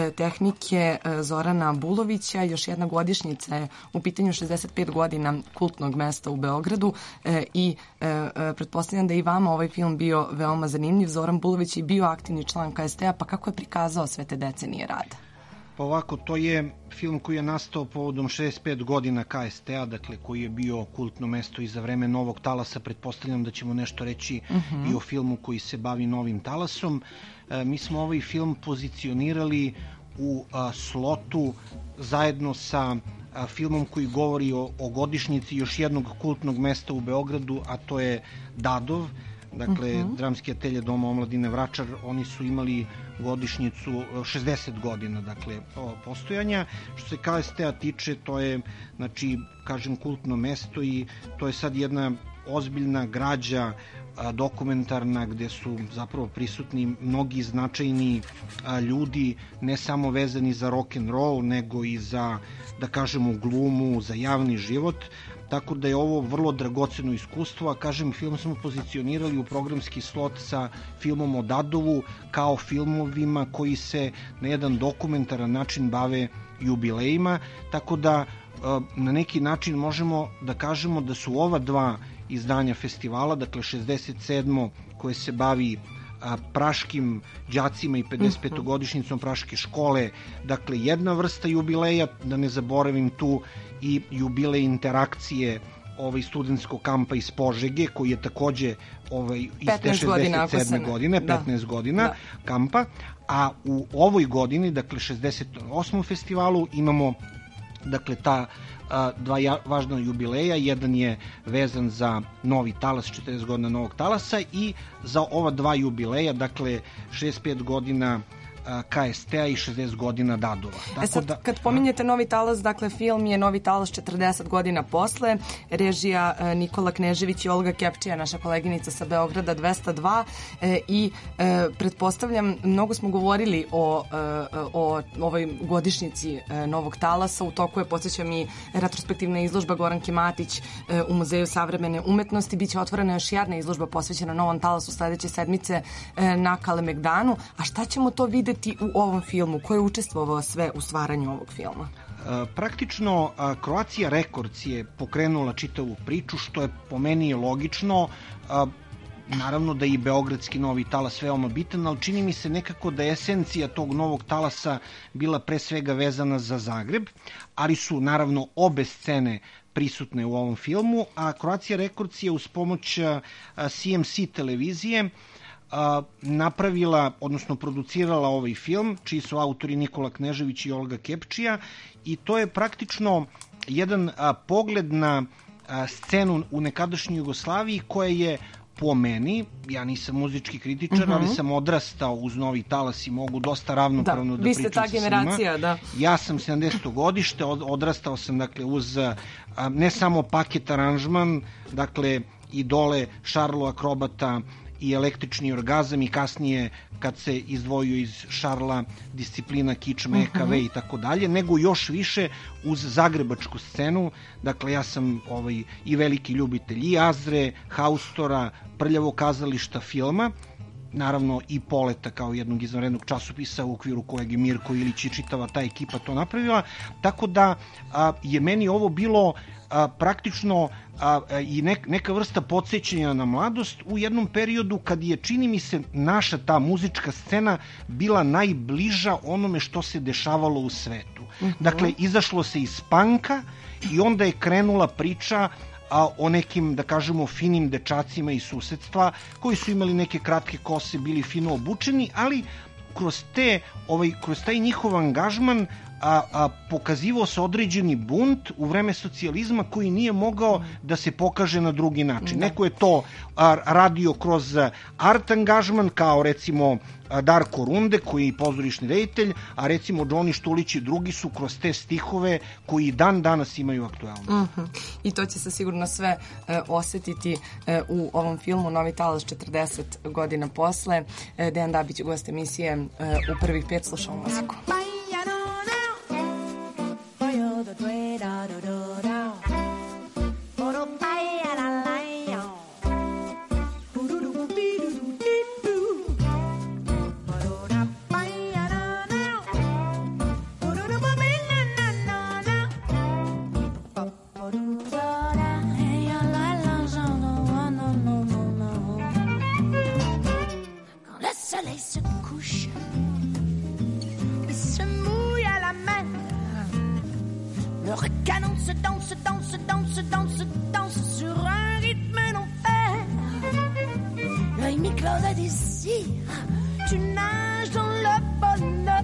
tehnike Zorana Bulovića. Još jedna godišnjica je u pitanju, 65 godina kultnog mesta u Beogradu, i pretpostavljam da i vama ovaj film bio veoma zanimljiv. Zoran Bulović je bio aktivni član KST-a, pa kako je prikazao sve te decenije rada? Pa ovako, to je film koji je nastao povodom 65 godina KST-a, dakle koji je bio kultno mesto i za vreme Novog talasa. Pretpostavljam da ćemo nešto reći i o filmu koji se bavi Novim talasom. Mi smo ovaj film pozicionirali u slotu zajedno sa filmom koji govori o godišnjici još jednog kultnog mesta u Beogradu, a to je Dadov. Dakle, Dramski atelje Doma omladine Vračar, oni su imali godišnjicu 60 godina, dakle, postojanja. Što se KST-a tiče, to je, znači, kažem, kultno mesto i to je sad jedna ozbiljna građa dokumentarna gde su zapravo prisutni mnogi značajni ljudi, ne samo vezani za rock and roll, nego i za, da kažemo, glumu, za javni život. Tako da je ovo vrlo dragoceno iskustvo, a kažem, film smo pozicionirali u programski slot sa filmom o Dadovu kao filmovima koji se na jedan dokumentaran način bave jubilejima, tako da na neki način možemo da kažemo da su ova dva izdanja festivala, dakle 67. koje se bavi praškim đacima i 55-godišnjicom praške škole, dakle jedna vrsta jubileja, da ne zaboravim tu i jubilej interakcije studentskog kampa iz Požege, koji je takođe iz te 67. godine, 15 godina kampa, a u ovoj godini, dakle 68. festivalu, imamo dakle ta dva važna jubileja. Jedan je vezan za Novi talas, 40 godina Novog talasa, i za ova dva jubileja, dakle 65 godina KST-a i 60 godina Dadova. Tako sad, kad pominjete Novi talas, dakle, film je Novi talas 40 godina posle, režija Nikola Knežević i Olga Kepčija, naša koleginica sa Beograda 202, i pretpostavljam, mnogo smo govorili o ovoj godišnjici Novog talasa, u toku je, podsjećam, i retrospektivna izložba Goranke Matić u Muzeju savremene umetnosti, biće otvorena još jedna izložba posvećena Novom talasu sledeće sedmice na Kalemegdanu. A šta ćemo to videti u ovom filmu? Ko je učestvovao sve u stvaranju ovog filma? Praktično, Croatia Records je pokrenula čitavu priču, što je po meni logično. Naravno da je i beogradski Novi talas veoma bitan, ali čini mi se nekako da je esencija tog Novog talasa bila pre svega vezana za Zagreb, ali su naravno obe scene prisutne u ovom filmu, a Croatia Records je uz pomoć CMC televizije napravila, odnosno producirala ovaj film, čiji su autori Nikola Knežević i Olga Kepčija, i to je praktično jedan pogled na scenu u nekadašnjoj Jugoslaviji koja je, po meni, ja nisam muzički kritičar, ali sam odrastao uz Novi talas i mogu dosta ravnopravno da pričam sa svima. Vi ste ta generacija, da. Ja sam 70. godište, odrastao sam, dakle, uz ne samo paket aranžman, dakle, idole Šarlo Akrobata i Električni orgazam, i kasnije kad se izdvojio iz Šarla disciplina kičme, EKV i tako dalje, nego još više uz zagrebačku scenu. Dakle, ja sam i veliki ljubitelj i Azre, Haustora, Prljavog kazališta, filma, naravno i Poleta kao jednog izvanrednog časopisa u okviru kojeg je Mirko Ilić i čitava ta ekipa to napravila. Tako da je meni ovo bilo praktično i neka vrsta podsjećanja na mladost u jednom periodu kad je, čini mi se, naša ta muzička scena bila najbliža onome što se dešavalo u svetu. Dakle, izašlo se iz panka i onda je krenula priča o nekim, da kažemo, finim dečacima iz susedstva koji su imali neke kratke kose, bili fino obučeni, ali kroz taj njihov angažman pokazivao se određeni bunt u vreme socijalizma koji nije mogao da se pokaže na drugi način. Neko je to radio kroz art angažman, kao recimo Darko Runde, koji je pozorišni reditelj, a recimo Džoni Štulić i drugi su kroz te stihove koji dan danas imaju aktualnost. I to će se sigurno sve osetiti u ovom filmu Novi talas 40 godina posle. Dejan Dabić, gost emisije u prvih 5, slušamo muziku. Tu nages dans le bonheur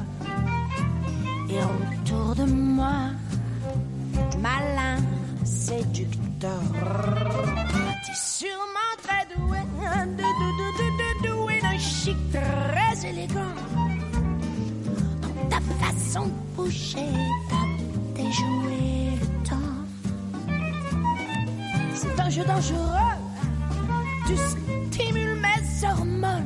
et autour de moi, malin séducteur. T'es sûrement très doué, doué d'un chic très élégant. Dans ta façon de bouger, t'as déjoué le temps. C'est un jeu dangereux, tu stimules mes hormones.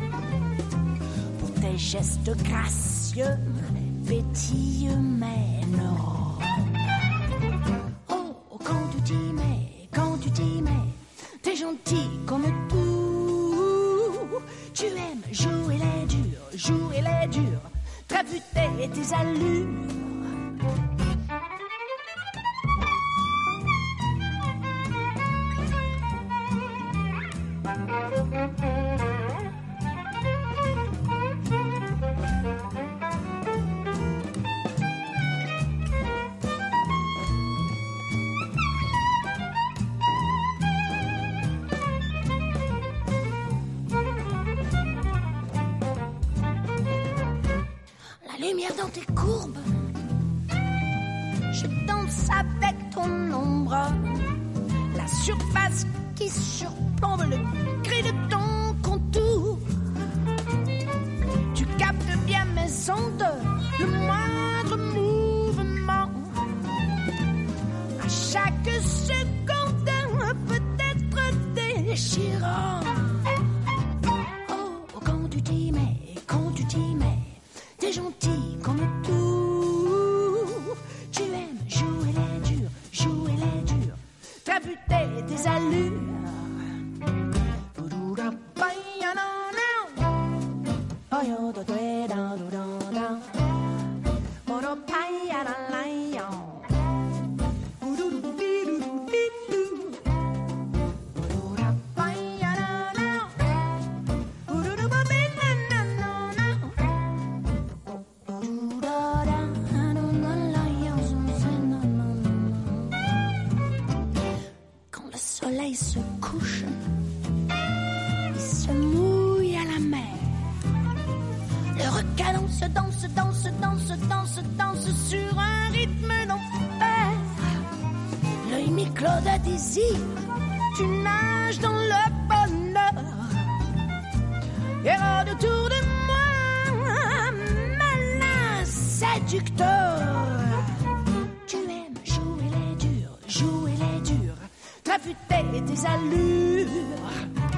Tes gestes gracieux pétillent mes neurones. Oh, quand tu t'y mets, t'es gentil comme tout. Tu aimes jouer les durs, trafuter tes allures. Lumière dans tes courbes, je danse avec ton ombre, la surface qui surplombe le gris de ton contour. Tu captes yo do do da do da da. Moro paya la la yo. Le soleil se couche, il se mouille à la mer. Le requin danse, danse, danse, danse, danse, danse sur un rythme d'enfer. L'œil mi-clos de désir, tu nages dans le bonheur. Et rôde autour de moi, malin séducteur. Tu aimes jouer les durs, jouer les durs. Trafuter tes allures.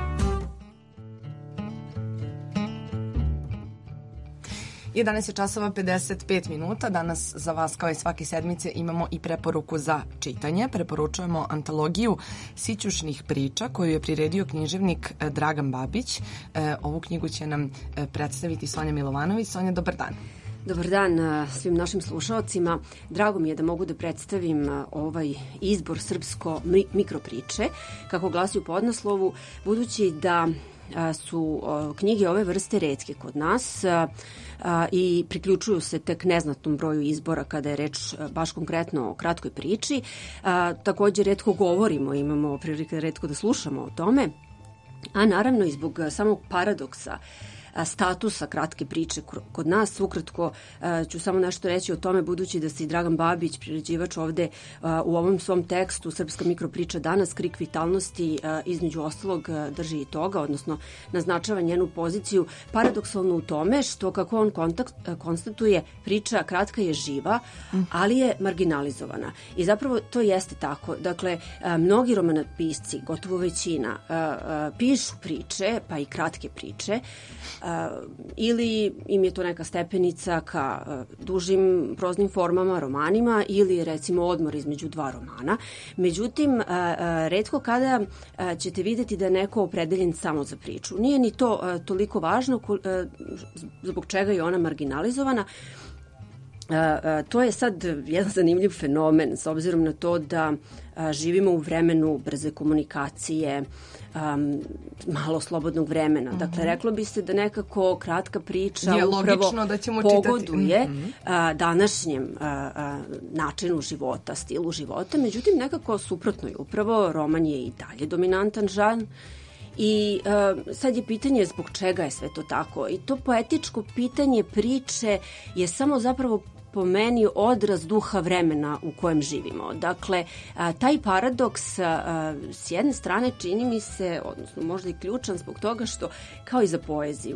I 11 časova 55 minuta. Danas za vas kao i svake sedmice imamo i preporuku za čitanje. Preporučujemo antologiju sićušnih priča koju je priredio književnik Dragan Babić. Ovu knjigu će nam predstaviti Sonja Milovanović. Sonja, dobar dan. Dobar dan svim našim slušalcima. Drago mi je da mogu da predstavim ovaj izbor srpsko mikropriče, kako glasi u podnaslovu, budući da su knjige ove vrste retke kod nas i priključuju se tek neznatnom broju izbora kada je reč baš konkretno o kratkoj priči. Takođe, retko govorimo, imamo prilike retko da slušamo o tome, a naravno i zbog samog paradoksa statusa kratke priče kod nas. Ukratko ću samo nešto reći o tome, budući da se i Dragan Babić, priređivač, ovde u ovom svom tekstu Srpska mikropriča danas, Krik vitalnosti, između ostalog drži i toga, odnosno naznačava njenu poziciju paradoksalno u tome što, kako on konstatuje, priča kratka je živa, ali je marginalizovana. I zapravo to jeste tako. Dakle, mnogi romanopisci, gotovo većina, pišu priče, pa i kratke priče, ili im je to neka stepenica ka dužim proznim formama, romanima, ili recimo odmor između dva romana. Međutim, retko kada ćete videti da je neko opredeljen samo za priču. Nije ni to toliko važno zbog čega je ona marginalizovana. To je sad jedan zanimljiv fenomen, s obzirom na to da živimo u vremenu brze komunikacije, malo slobodnog vremena. Dakle, reklo bi se da nekako kratka priča upravo pogoduje današnjem načinu života, stilu života. Međutim, nekako suprotno je upravo. Roman je i dalje dominantan žanr. I sad je pitanje zbog čega je sve to tako. I to poetičko pitanje priče je samo zapravo po meni odraz duha vremena u kojem živimo. Dakle, taj paradoks s jedne strane čini mi se, odnosno možda i ključan zbog toga što, kao i za poeziju,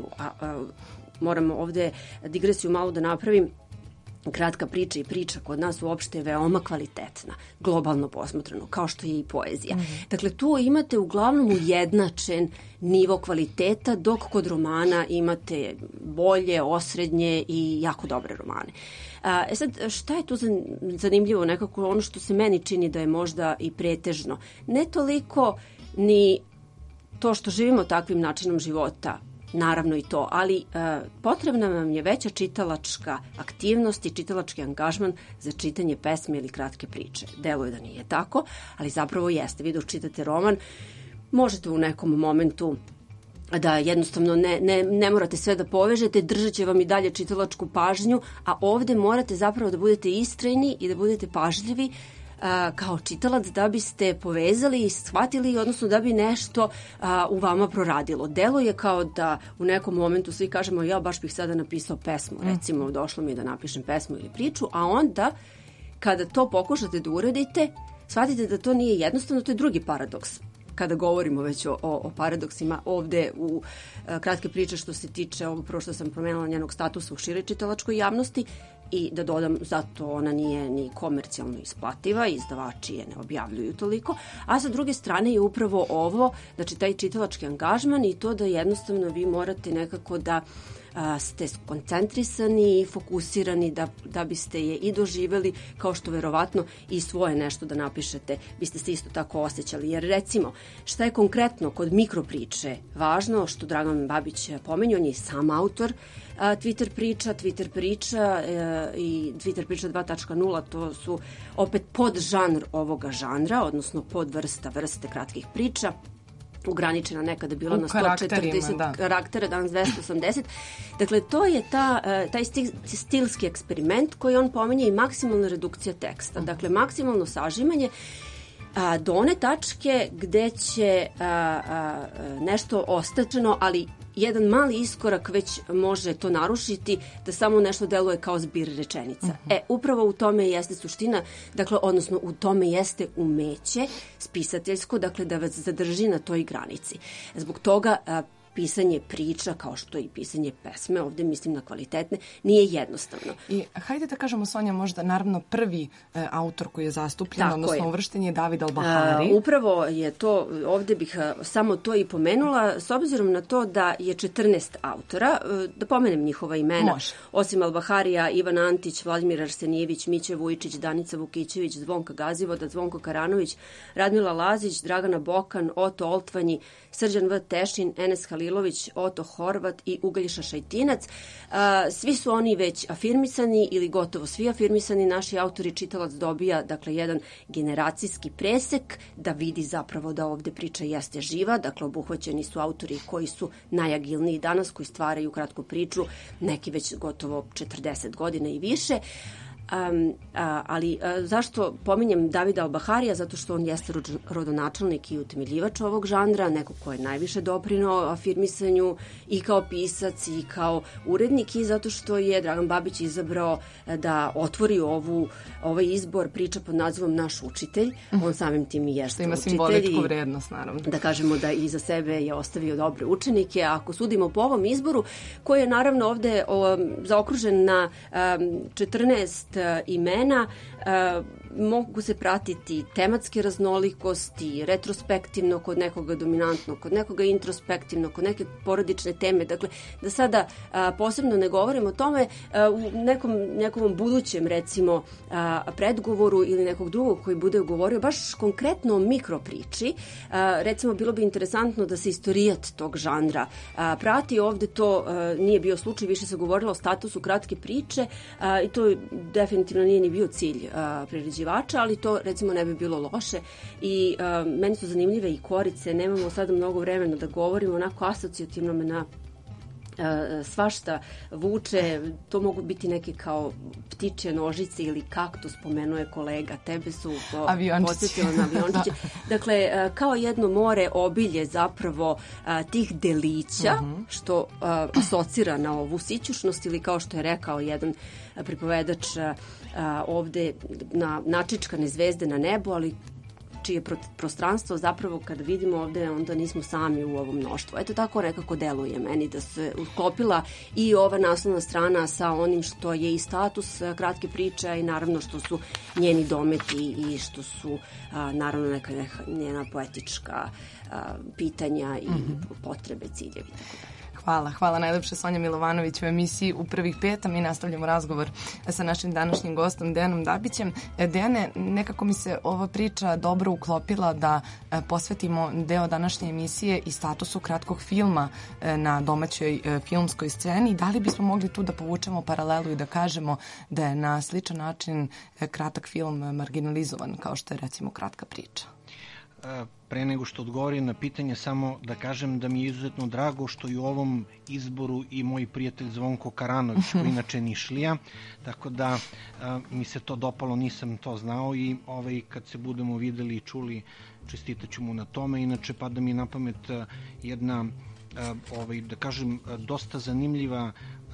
moramo ovde digresiju malo da napravim, kratka priča i priča kod nas uopšte je veoma kvalitetna, globalno posmatrano, kao što je i poezija. Dakle, tu imate uglavnom ujednačen nivo kvaliteta, dok kod romana imate bolje, osrednje i jako dobre romane. Sad, šta je tu zanimljivo? Nekako ono što se meni čini da je možda i pretežno. Ne toliko ni to što živimo takvim načinom života, naravno i to, ali potrebna vam je veća čitalačka aktivnost i čitalački angažman za čitanje pesme ili kratke priče. Deluje da nije tako, ali zapravo jeste. Vi dok čitate roman, možete u nekom momentu da jednostavno ne morate sve da povežete, držat će vam i dalje čitalačku pažnju, a ovde morate zapravo da budete istrajni i da budete pažljivi kao čitalac da biste povezali i shvatili, odnosno da bi nešto u vama proradilo. Deluje kao da u nekom momentu svi kažemo ja baš bih sada napisao pesmu, recimo došlo mi je da napišem pesmu ili priču, a onda kada to pokušate da uradite, shvatite da to nije jednostavno, to je drugi paradoks. Kada govorimo već o paradoksima ovde u kratke priče što se tiče ovo prvo što sam promenila njenog statusa u široj čitalačkoj javnosti, i da dodam, zato ona nije ni komercijalno isplativa, izdavači je ne objavljuju toliko, a sa druge strane je upravo ovo, znači taj čitalački angažman i to da jednostavno vi morate nekako da ste koncentrisani i fokusirani da biste je i doživeli, kao što verovatno i svoje nešto da napišete biste se isto tako osjećali. Jer recimo, šta je konkretno kod mikropriče važno, što Dragan Babić pomenio, on je sam autor Twitter priča i Twitter priča 2.0, to su opet podžanr ovoga žanra, odnosno vrste kratkih priča, ograničena nekada bila na 140 karaktera, danas 280. Dakle, to je taj stilski eksperiment koji on pominje i maksimalna redukcija teksta. Dakle, maksimalno sažimanje do one tačke gde će nešto ostačeno, ali jedan mali iskorak već može to narušiti, da samo nešto deluje kao zbir rečenica. Upravo u tome jeste suština, dakle, odnosno u tome jeste umeće spisateljsko, dakle, da vas zadrži na toj granici. Zbog toga pisanje priča, kao što i pisanje pesme, ovde mislim na kvalitetne, nije jednostavno. I hajde da kažemo, Sonja, možda naravno prvi autor koji je zastupljen, odnosno uvršten je David Albahari. Upravo je to, ovde bih samo to i pomenula, s obzirom na to da je 14 autora, da pomenem njihova imena. Može. Osim Albaharija, Ivan Antić, Vladimir Arsenijević, Miće Vujčić, Danica Vukićević, Zvonka Gazivoda, Zvonko Karanović, Radmila Lazić, Dragana Bokan, Oto Oltvanji, Srđan V. Tešin, Enes Halilović, Oto Horvat i Uglješa Šajtinac. Svi su oni već afirmisani ili gotovo svi afirmisani. Naši autori, čitalac dobija, dakle, jedan generacijski presek da vidi zapravo da ovde priča jeste živa. Dakle, obuhvaćeni su autori koji su najagilniji danas, koji stvaraju kratku priču, neki već gotovo 40 godina i više. Ali zašto pominjem Davida Albaharija? Zato što on jeste rodonačelnik i utemeljivač ovog žanra, neko ko je najviše doprineo afirmisanju i kao pisac i kao urednik, i zato što je Dragan Babić izabrao da otvori ovaj izbor priča pod nazivom Naš učitelj. On samim tim i jeste učitelj. Što ima simboličku vrednost, naravno. Da kažemo da iza sebe je ostavio dobre učenike. Ako sudimo po ovom izboru, koji je naravno ovde zaokružen na 14 imena, mogu se pratiti tematske raznolikosti, retrospektivno kod nekoga dominantno, kod nekoga introspektivno, kod neke porodične teme. Dakle, da sada posebno ne govorim o tome, u nekom budućem, recimo, predgovoru ili nekog drugog koji bude govorio baš konkretno o mikropriči, recimo, bilo bi interesantno da se istorijat tog žanra prati. Ovde to nije bio slučaj, više se govorilo o statusu kratke priče i to definitivno nije ni bio cilj priređivača, ali to recimo ne bi bilo loše. I meni su zanimljive i korice, nemamo sada mnogo vremena da govorimo, onako asocijativno me na svašta vuče, to mogu biti neke kao ptičje nožice ili kaktus, spomenuo je kolega, tebe su podsjetila na aviončiće. Dakle, kao jedno more obilje zapravo tih delića, što asocira na ovu sićušnost, ili kao što je rekao jedan pripovedač ovde, na načičkane zvezde na nebu, ali čije prostranstvo zapravo kada vidimo ovde, onda nismo sami u ovom mnoštvu. Eto, tako nekako deluje meni da se uklopila i ova naslovna strana sa onim što je i status kratke priče i naravno što su njeni dometi i što su naravno neka njena poetička pitanja i potrebe, ciljevi. Hvala najlepše, Sonja Milovanović u emisiji U prvih 5, a mi nastavljamo razgovor sa našim današnjim gostom Dejanom Dabićem. Dejane, nekako mi se ova priča dobro uklopila da posvetimo deo današnje emisije i statusu kratkog filma na domaćoj filmskoj sceni. Da li bismo mogli tu da povučemo paralelu i da kažemo da je na sličan način kratak film marginalizovan, kao što je recimo kratka priča? Pre nego što odgovorim na pitanje, samo da kažem da mi je izuzetno drago što i u ovom izboru i moj prijatelj Zvonko Karanović, koji inače Nišlija, tako da mi se to dopalo, nisam to znao i kad se budemo videli i čuli, čestitaću mu na tome. Inače, pada mi na pamet jedna, da kažem, dosta zanimljiva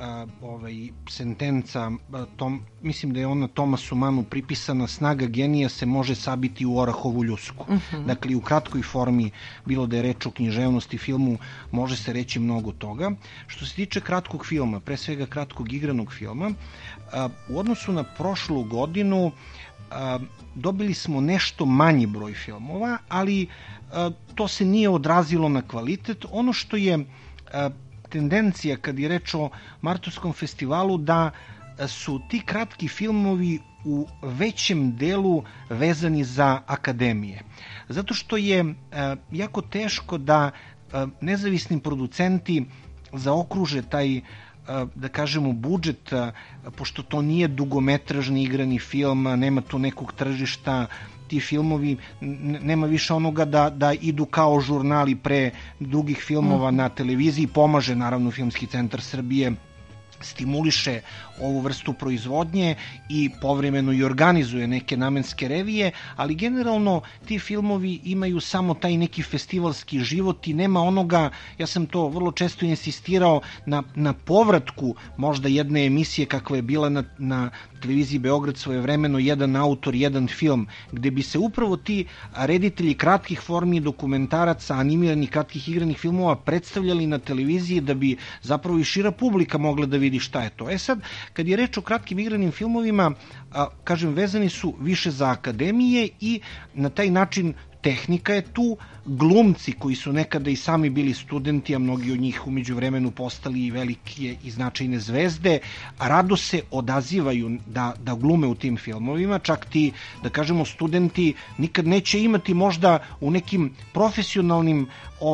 sentenca, mislim da je ona Tomasu Manu pripisana: snaga genija se može sabiti u orahovu ljusku. Dakle, u kratkoj formi, bilo da je reč o književnosti, filmu, može se reći mnogo toga. Što se tiče kratkog filma, pre svega kratkog igranog filma, u odnosu na prošlu godinu dobili smo nešto manji broj filmova, ali to se nije odrazilo na kvalitet. Ono što je tendencija kad je reč o Martovskom festivalu da su ti kratki filmovi u većem delu vezani za akademije. Zato što je jako teško da nezavisni producenti zaokruže taj, da kažemo, budžet, pošto to nije dugometražni igrani film, nema tu nekog tržišta, ti filmovi, nema više onoga da idu kao žurnali pre drugih filmova na televiziji, pomaže naravno Filmski centar Srbije, stimuliše ovu vrstu proizvodnje i povremeno i organizuje neke namenske revije, ali generalno ti filmovi imaju samo taj neki festivalski život i nema onoga, ja sam to vrlo često insistirao, na povratku možda jedne emisije kakva je bila na televiziji Beograd svojevremeno, jedan autor, jedan film, gde bi se upravo ti reditelji kratkih formi dokumentaraca, animiranih kratkih igranih filmova predstavljali na televiziji da bi zapravo i šira publika mogla da vidi šta je to. Sad, kad je reč o kratkim igranim filmovima, kažem, vezani su više za akademije i na taj način tehnika je tu, glumci koji su nekada i sami bili studenti, a mnogi od njih umeđu vremenu postali i velike i značajne zvezde, rado se odazivaju da glume u tim filmovima, čak ti, da kažemo, studenti nikad neće imati možda u nekim profesionalnim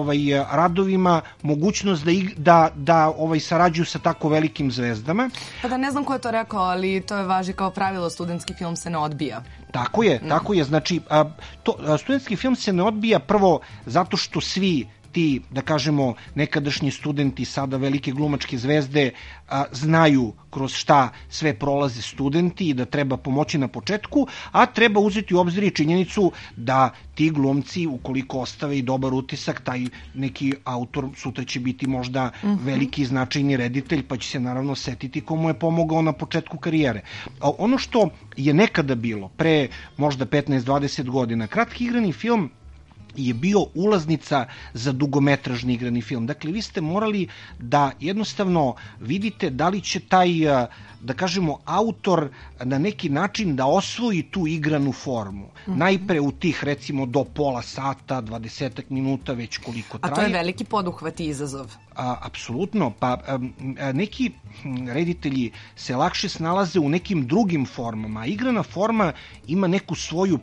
radovima mogućnost da sarađuju sa tako velikim zvezdama. Pa da ne znam ko je to rekao, ali to je važi kao pravilo, studentski film se ne odbija. Tako je. Znači, studentski film se ne odbija prvo zato što svi ti, da kažemo, nekadašnji studenti, sada velike glumačke zvezde, znaju kroz šta sve prolaze studenti i da treba pomoći na početku, a treba uzeti u obzir i činjenicu da ti glumci, ukoliko ostave i dobar utisak, taj neki autor sutra će biti možda veliki značajni reditelj, pa će se naravno setiti komu je pomogao na početku karijere. Ono što je nekada bilo, pre možda 15-20 godina, kratki igrani film je bio ulaznica za dugometražni igrani film. Dakle, vi ste morali da jednostavno vidite da li će taj, da kažemo, autor na neki način da osvoji tu igranu formu. Najpre u tih, recimo, do pola sata, 20 minuta, već koliko traje. A to je veliki poduhvat i izazov. Apsolutno. Pa neki reditelji se lakše snalaze u nekim drugim formama. Igrana forma ima neku svoju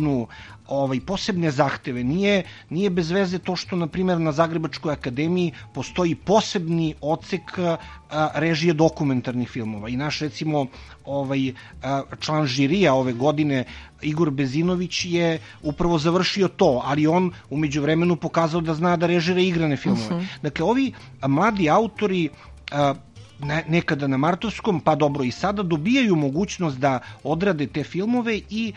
posebne zahteve. Nije bez veze to što, na primjer, na Zagrebačkoj akademiji postoji posebni odsek režije dokumentarnih filmova. I naš, recimo, član žirija ove godine, Igor Bezinović, je upravo završio to, ali on umeđu vremenu pokazao da zna da režira igrane filmove. Dakle, ovi mladi autori nekada na Martovskom, pa dobro i sada, dobijaju mogućnost da odrade te filmove i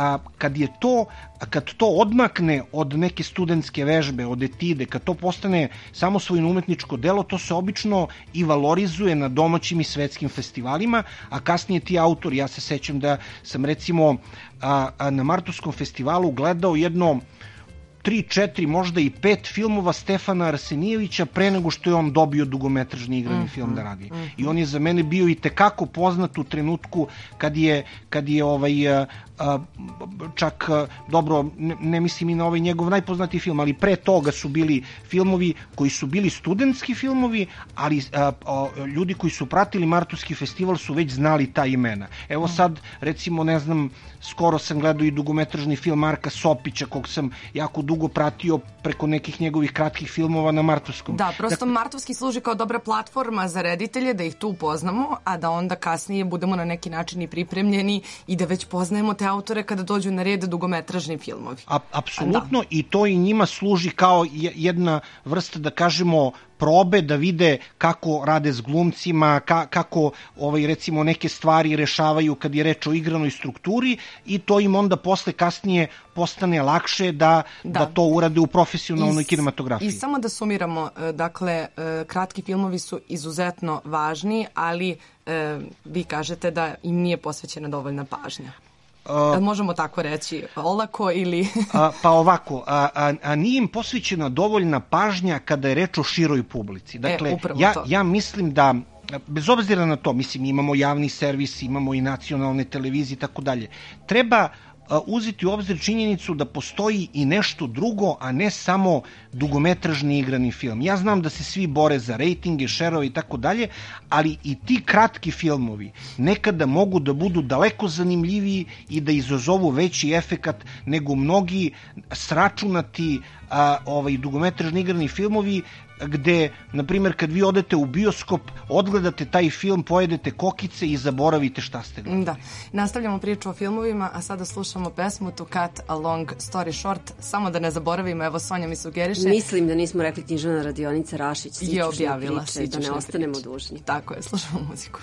kad to odmakne od neke studentske vežbe, od etide, kad to postane samosvojno umetničko delo, to se obično i valorizuje na domaćim i svetskim festivalima, a kasnije ti autori, ja se sećam da sam recimo na Martovskom festivalu gledao jedno 3, 4, možda i 5 filmova Stefana Arsenijevića pre nego što je on dobio dugometražni igrani film da radi. I on je za mene bio i tekako poznat u trenutku kad je čak, dobro, ne mislim i na ovaj njegov najpoznatiji film, ali pre toga su bili filmovi koji su bili studentski filmovi, ali ljudi koji su pratili Martovski festival su već znali ta imena. Evo sad, recimo, ne znam, skoro sam gledao i dugometražni film Marka Sopića, kog sam jako dugo pratio preko nekih njegovih kratkih filmova na Martovskom. Da, prosto Martovski služi kao dobra platforma za reditelje, da ih tu upoznamo, a da onda kasnije budemo na neki način i pripremljeni i da već poznajemo te autore kada dođu na red dugometražni filmovi. Apsolutno, i to i njima služi kao jedna vrsta, da kažemo, probe da vide kako rade s glumcima, kako recimo neke stvari rešavaju kad je reč o igranoj strukturi, i to im onda posle kasnije postane lakše da to urade u profesionalnoj kinematografiji. I samo da sumiramo, dakle, kratki filmovi su izuzetno važni, ali vi kažete da im nije posvećena dovoljna pažnja. Možemo tako reći, olako ili... Pa ovako, nije im posvećena dovoljna pažnja kada je reč o široj publici. Dakle, ja mislim da, bez obzira na to, mislim, imamo javni servis, imamo i nacionalne televizije i tako dalje, treba uzeti u obzir činjenicu da postoji i nešto drugo, a ne samo dugometražni igrani film. Ja znam da se svi bore za rejtinge, šerove i tako dalje, ali i ti kratki filmovi nekada mogu da budu daleko zanimljiviji i da izazovu veći efekat nego mnogi sračunati dugometražni igrani filmovi gde, na primjer, kad vi odete u bioskop, odgledate taj film, pojedete kokice i zaboravite šta ste gledali. Da. Nastavljamo priču o filmovima, a sada slušamo pesmu To Cut a Long Story Short. Samo da ne zaboravimo, evo Sonja mi sugeriše. Mislim da nismo rekli književna radionica Rašić. Je objavila priče, da ne ostanemo dužni. Tako je, slušamo muziku.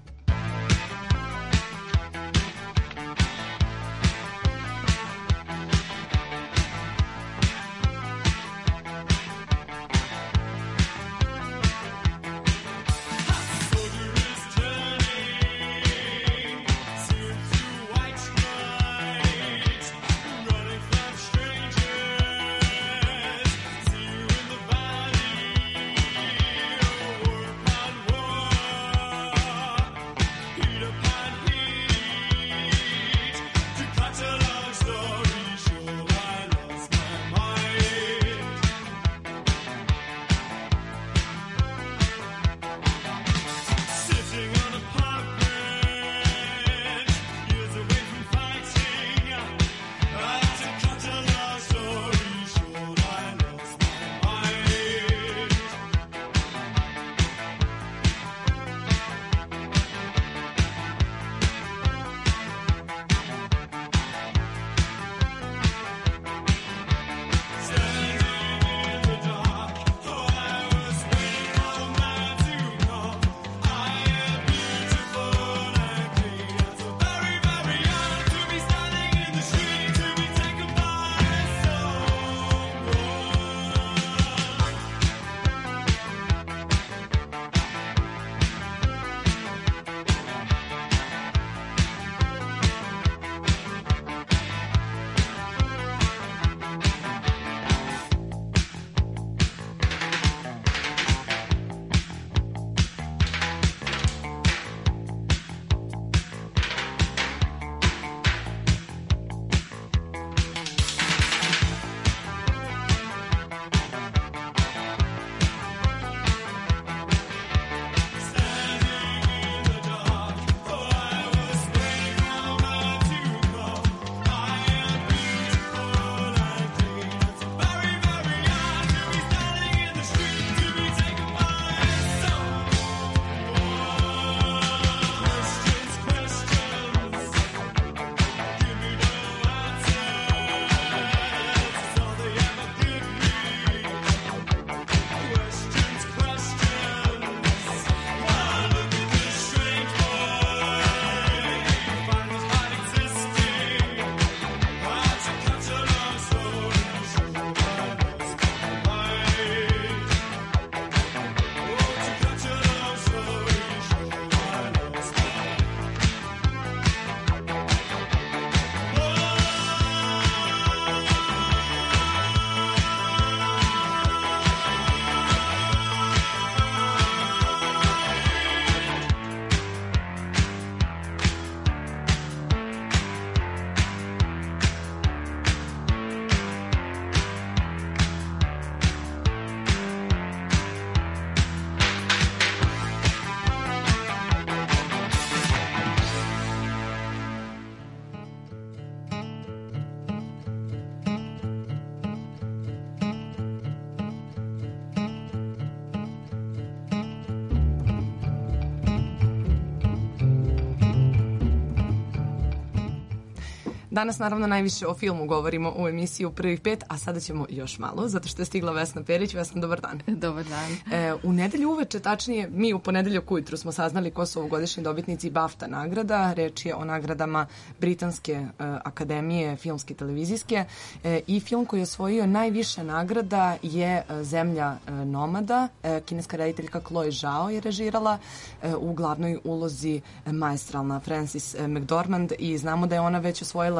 Danas naravno najviše o filmu govorimo u emisiji u prvih 5, a sada ćemo još malo, zato što je stigla Vesna Perić. Vesna, dobar dan. Dobar dan. U nedelju uveče, tačnije mi u ponedeljak ujutru smo saznali ko su ovogodišnji dobitnici BAFTA nagrada. Reč je o nagradama Britanske akademije filmske i televizijske i film koji je osvojio najviše nagrada je Zemlja nomada. Kineska rediteljka Chloe Zhao je režirala, u glavnoj ulozi maestralna Frances McDormand, i znamo da je ona već osvojila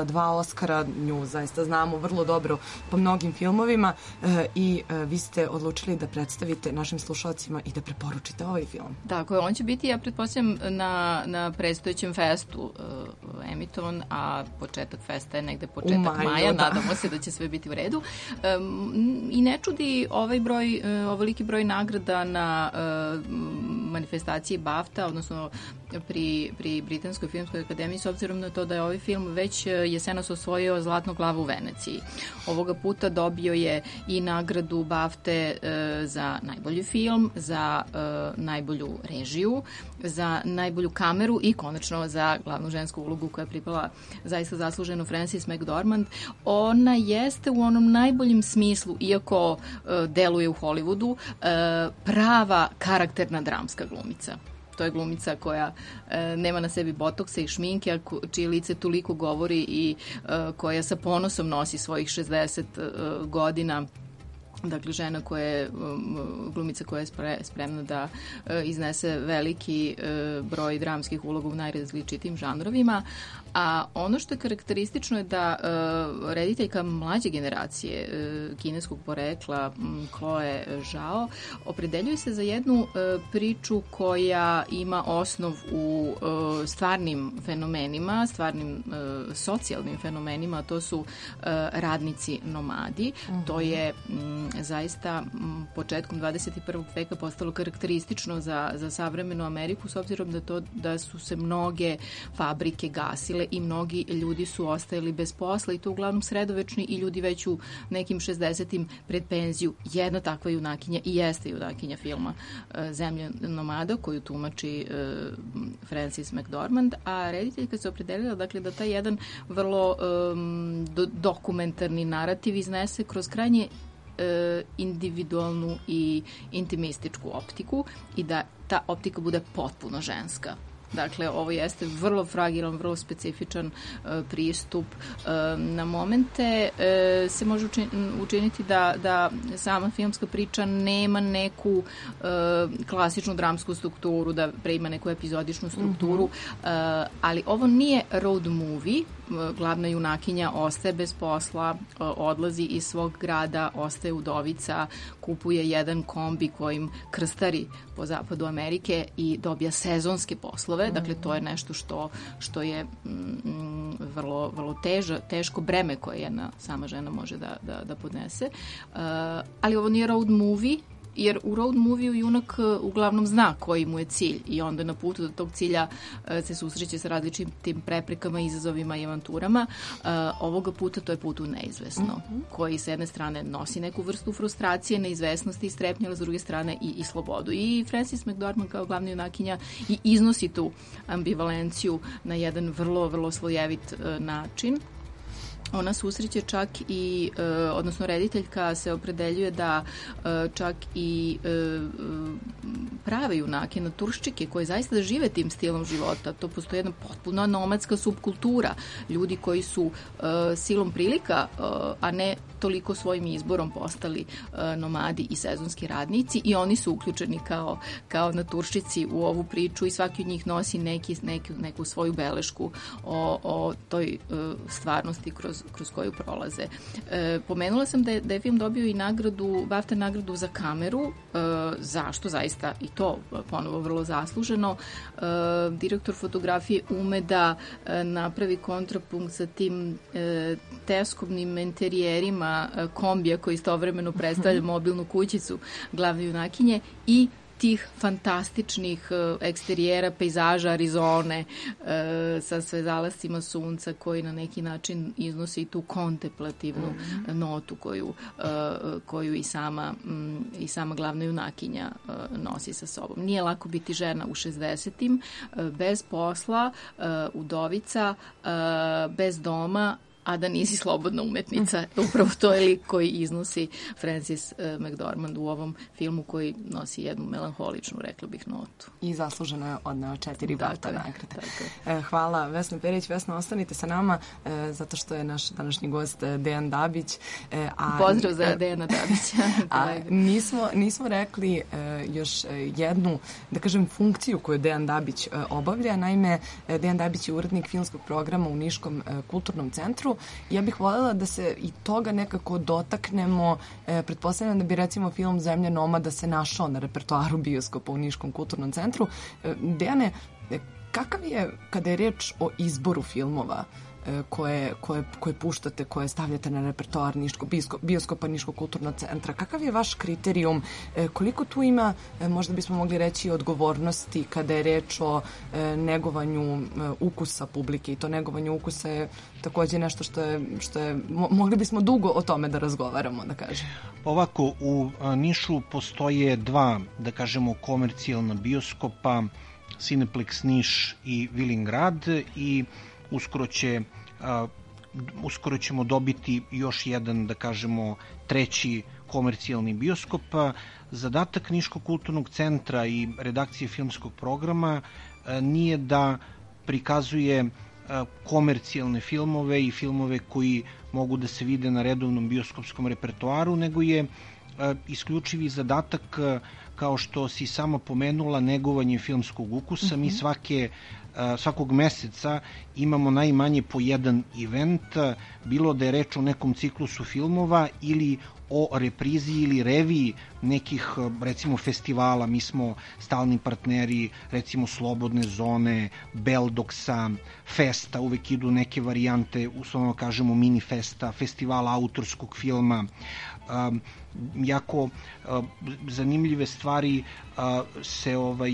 2 Oskara, nju zaista znamo vrlo dobro po mnogim filmovima i vi ste odlučili da predstavite našim slušalcima i da preporučite ovaj film. Tako je, on će biti, ja pretpostavljam, na predstojećem festu emitovan, a početak festa je negde početak maja, nadamo se da će sve biti u redu. I ne čudi ovoliki broj nagrada na manifestaciji BAFTA, odnosno pri Britanskoj filmskoj akademiji, s obzirom na to da je ovaj film već jesenas osvojio Zlatnu glavu u Veneciji. Ovoga puta dobio je i nagradu BAFTA za najbolji film, za najbolju režiju, za najbolju kameru i konačno za glavnu žensku ulogu koja je pripala zaista zasluženo Frances McDormand. Ona jeste u onom najboljem smislu, iako deluje u Hollywoodu, prava karakterna dramska glumica. To je glumica koja nema na sebi botoksa i šminke, a čije lice toliko govori i koja sa ponosom nosi svojih 60 godina. Dakle, žena koja je, glumica koja je spremna da iznese veliki broj dramskih uloga u najrazličitijim žanrovima. A ono što je karakteristično je da rediteljka mlađe generacije kineskog porekla, Chloe Zhao, opredeljuje se za jednu priču koja ima osnov u stvarnim fenomenima, stvarnim socijalnim fenomenima, a to su radnici nomadi. To je zaista početkom 21. veka postalo karakteristično za savremenu Ameriku, s obzirom da su se mnoge fabrike gasile i mnogi ljudi su ostajali bez posla i to uglavnom sredovečni i ljudi već u nekim 60-im pred penziju. Jedna takva junakinja i jeste junakinja filma Zemlja nomada, koju tumači Frances McDormand, a rediteljka se opredelila dakle, da taj jedan vrlo dokumentarni narativ iznese kroz krajnje individualnu i intimističku optiku i da ta optika bude potpuno ženska. Dakle, ovo jeste vrlo fragilan, vrlo specifičan pristup. Na momente se može učiniti da sama filmska priča nema neku klasičnu dramsku strukturu, da preima neku epizodičnu strukturu, ali ovo nije road movie. Glavna junakinja ostaje bez posla, odlazi iz svog grada, ostaje udovica, kupuje jedan kombi kojim krstari po zapadu Amerike i dobija sezonske poslove. Dakle, to je nešto što je vrlo, vrlo teško breme koje jedna sama žena može da podnese. Ali ovo nije road movie, jer u road movie-u junak uglavnom zna koji mu je cilj i onda na putu do tog cilja se susreće sa različitim preprekama, izazovima i avanturama. Ovoga puta to je put u neizvesno, koji sa jedne strane nosi neku vrstu frustracije, neizvesnosti i strepnje, ali s druge strane i slobodu. I Frances McDormand kao glavna junakinja i iznosi tu ambivalenciju na jedan vrlo, vrlo slojevit način. Ona susreće čak i, odnosno rediteljka se opredeljuje da čak i prave junake, naturščike koje zaista žive tim stilom života. To postoji jedna potpuno nomadska subkultura. Ljudi koji su silom prilika, a ne toliko svojim izborom postali nomadi i sezonski radnici i oni su uključeni kao naturščici u ovu priču i svaki od njih nosi neku svoju belešku o toj stvarnosti kroz koju prolaze. Pomenula sam da je film dobio i BAFTA nagradu za kameru, zašto zaista i to ponovo vrlo zasluženo. Direktor fotografije ume da napravi kontrapunkt sa tim teskobnim interijerima kombija koji istovremeno predstavlja mobilnu kućicu glavne junakinje i tih fantastičnih eksterijera, pejzaža Arizone sa sve zalascima sunca koji na neki način iznosi tu kontemplativnu notu koju i sama glavna junakinja nosi sa sobom. Nije lako biti žena u 60-im, bez posla, udovica, bez doma a da nisi slobodna umetnica. Upravo to je lik koji iznosi Frances McDormand u ovom filmu koji nosi jednu melanholičnu, rekla bih, notu. I zasluženo je odneo 4 BAFTA nagrade. Hvala Vesna Perić. Vesna, ostanite sa nama zato što je naš današnji gost Dejan Dabić. Pozdrav za Dejana Dabića. Nismo rekli još jednu, da kažem, funkciju koju Dejan Dabić obavlja. Naime, Dejan Dabić je urednik filmskog programa u Niškom kulturnom centru. Ja bih voljela da se i toga nekako dotaknemo. Pretpostavljam da bi recimo film Zemlja nomada se našao na repertoaru bioskopa u Niškom kulturnom centru. Dejane, kakav je, kada je reč o izboru filmova koje puštate, koje stavljate na repertoar bioskopa Niškog kulturnog centra, kakav je vaš kriterijum? Koliko tu ima, možda bismo mogli reći, odgovornosti kada je reč o negovanju ukusa publike, i to negovanje ukusa je takođe nešto što je mogli bismo dugo o tome da razgovaramo, da kažem. Ovako, u Nišu postoje dva, da kažemo, komercijalna bioskopa, Cineplex Niš i Vilingrad, i uskoro ćemo dobiti još jedan, da kažemo, treći komercijalni bioskop. Zadatak Niškog kulturnog centra i redakcije filmskog programa nije da prikazuje komercijalne filmove i filmove koji mogu da se vide na redovnom bioskopskom repertoaru, nego je isključivi zadatak, kao što si sama pomenula, negovanje filmskog ukusa. Mi svakog meseca imamo najmanje po jedan event, bilo da je reč o nekom ciklusu filmova ili o reprizi ili reviji nekih, recimo, festivala. Mi smo stalni partneri, recimo, Slobodne zone, Beldoksa, Festa, uvek idu neke varijante, uslovno kažemo mini festa, festivala autorskog filma. Jako zanimljive stvari se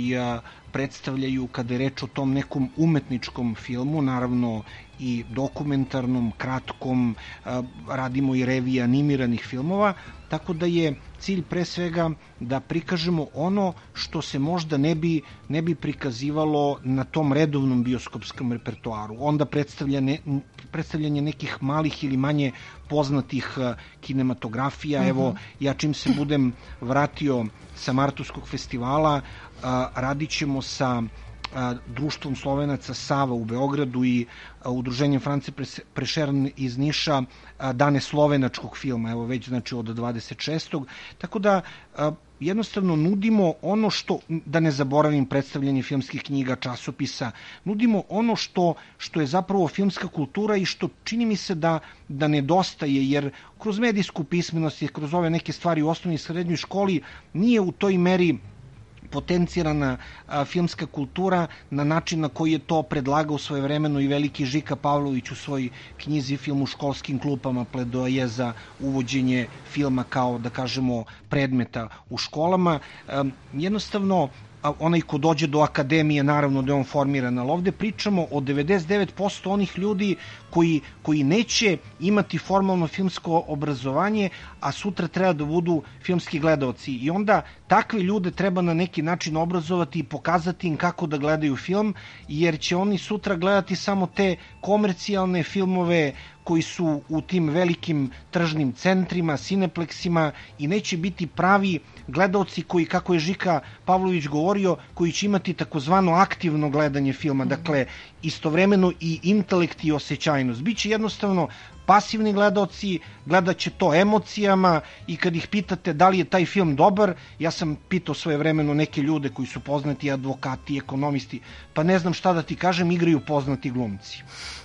predstavljaju kada je reč o tom nekom umetničkom filmu, naravno i dokumentarnom, kratkom, radimo i revije animiranih filmova, tako da je cilj pre svega da prikažemo ono što se možda ne bi prikazivalo na tom redovnom bioskopskom repertoaru. Onda predstavljanje nekih malih ili manje poznatih kinematografija. Evo, ja čim se budem vratio sa Martovskog festivala, radit ćemo sa Društvom Slovenaca Sava u Beogradu i Udruženjem France Prešern iz Niša Dane slovenačkog filma, evo već znači od 26. Tako da jednostavno nudimo ono što, da ne zaboravim predstavljanje filmskih knjiga, časopisa, nudimo ono što je zapravo filmska kultura i što čini mi se da nedostaje, jer kroz medijsku pismenost i kroz ove neke stvari u osnovnoj i srednjoj školi nije u toj meri potencirana filmska kultura na način na koji je to predlagao svojevremeno i veliki Žika Pavlović u svojoj knjizi Film u školskim klupama, pledoje za uvođenje filma kao, da kažemo, predmeta u školama. Jednostavno, onaj ko dođe do akademije, naravno da je on formiran, ali ovde pričamo o 99% onih ljudi koji neće imati formalno filmsko obrazovanje, a sutra treba da budu filmski gledaoci. I onda takve ljude treba na neki način obrazovati i pokazati im kako da gledaju film, jer će oni sutra gledati samo te komercijalne filmove koji su u tim velikim tržnim centrima, Cineplexima, i neće biti pravi gledaoci koji, kako je Žika Pavlović govorio, koji će imati takozvano aktivno gledanje filma, dakle istovremeno i intelekt i osjećajnost. Biće jednostavno pasivni gledaoci, gledat će to emocijama i kad ih pitate da li je taj film dobar, ja sam pitao svojevremeno neke ljude koji su poznati advokati, ekonomisti, pa ne znam šta da ti kažem, igraju poznati glumci.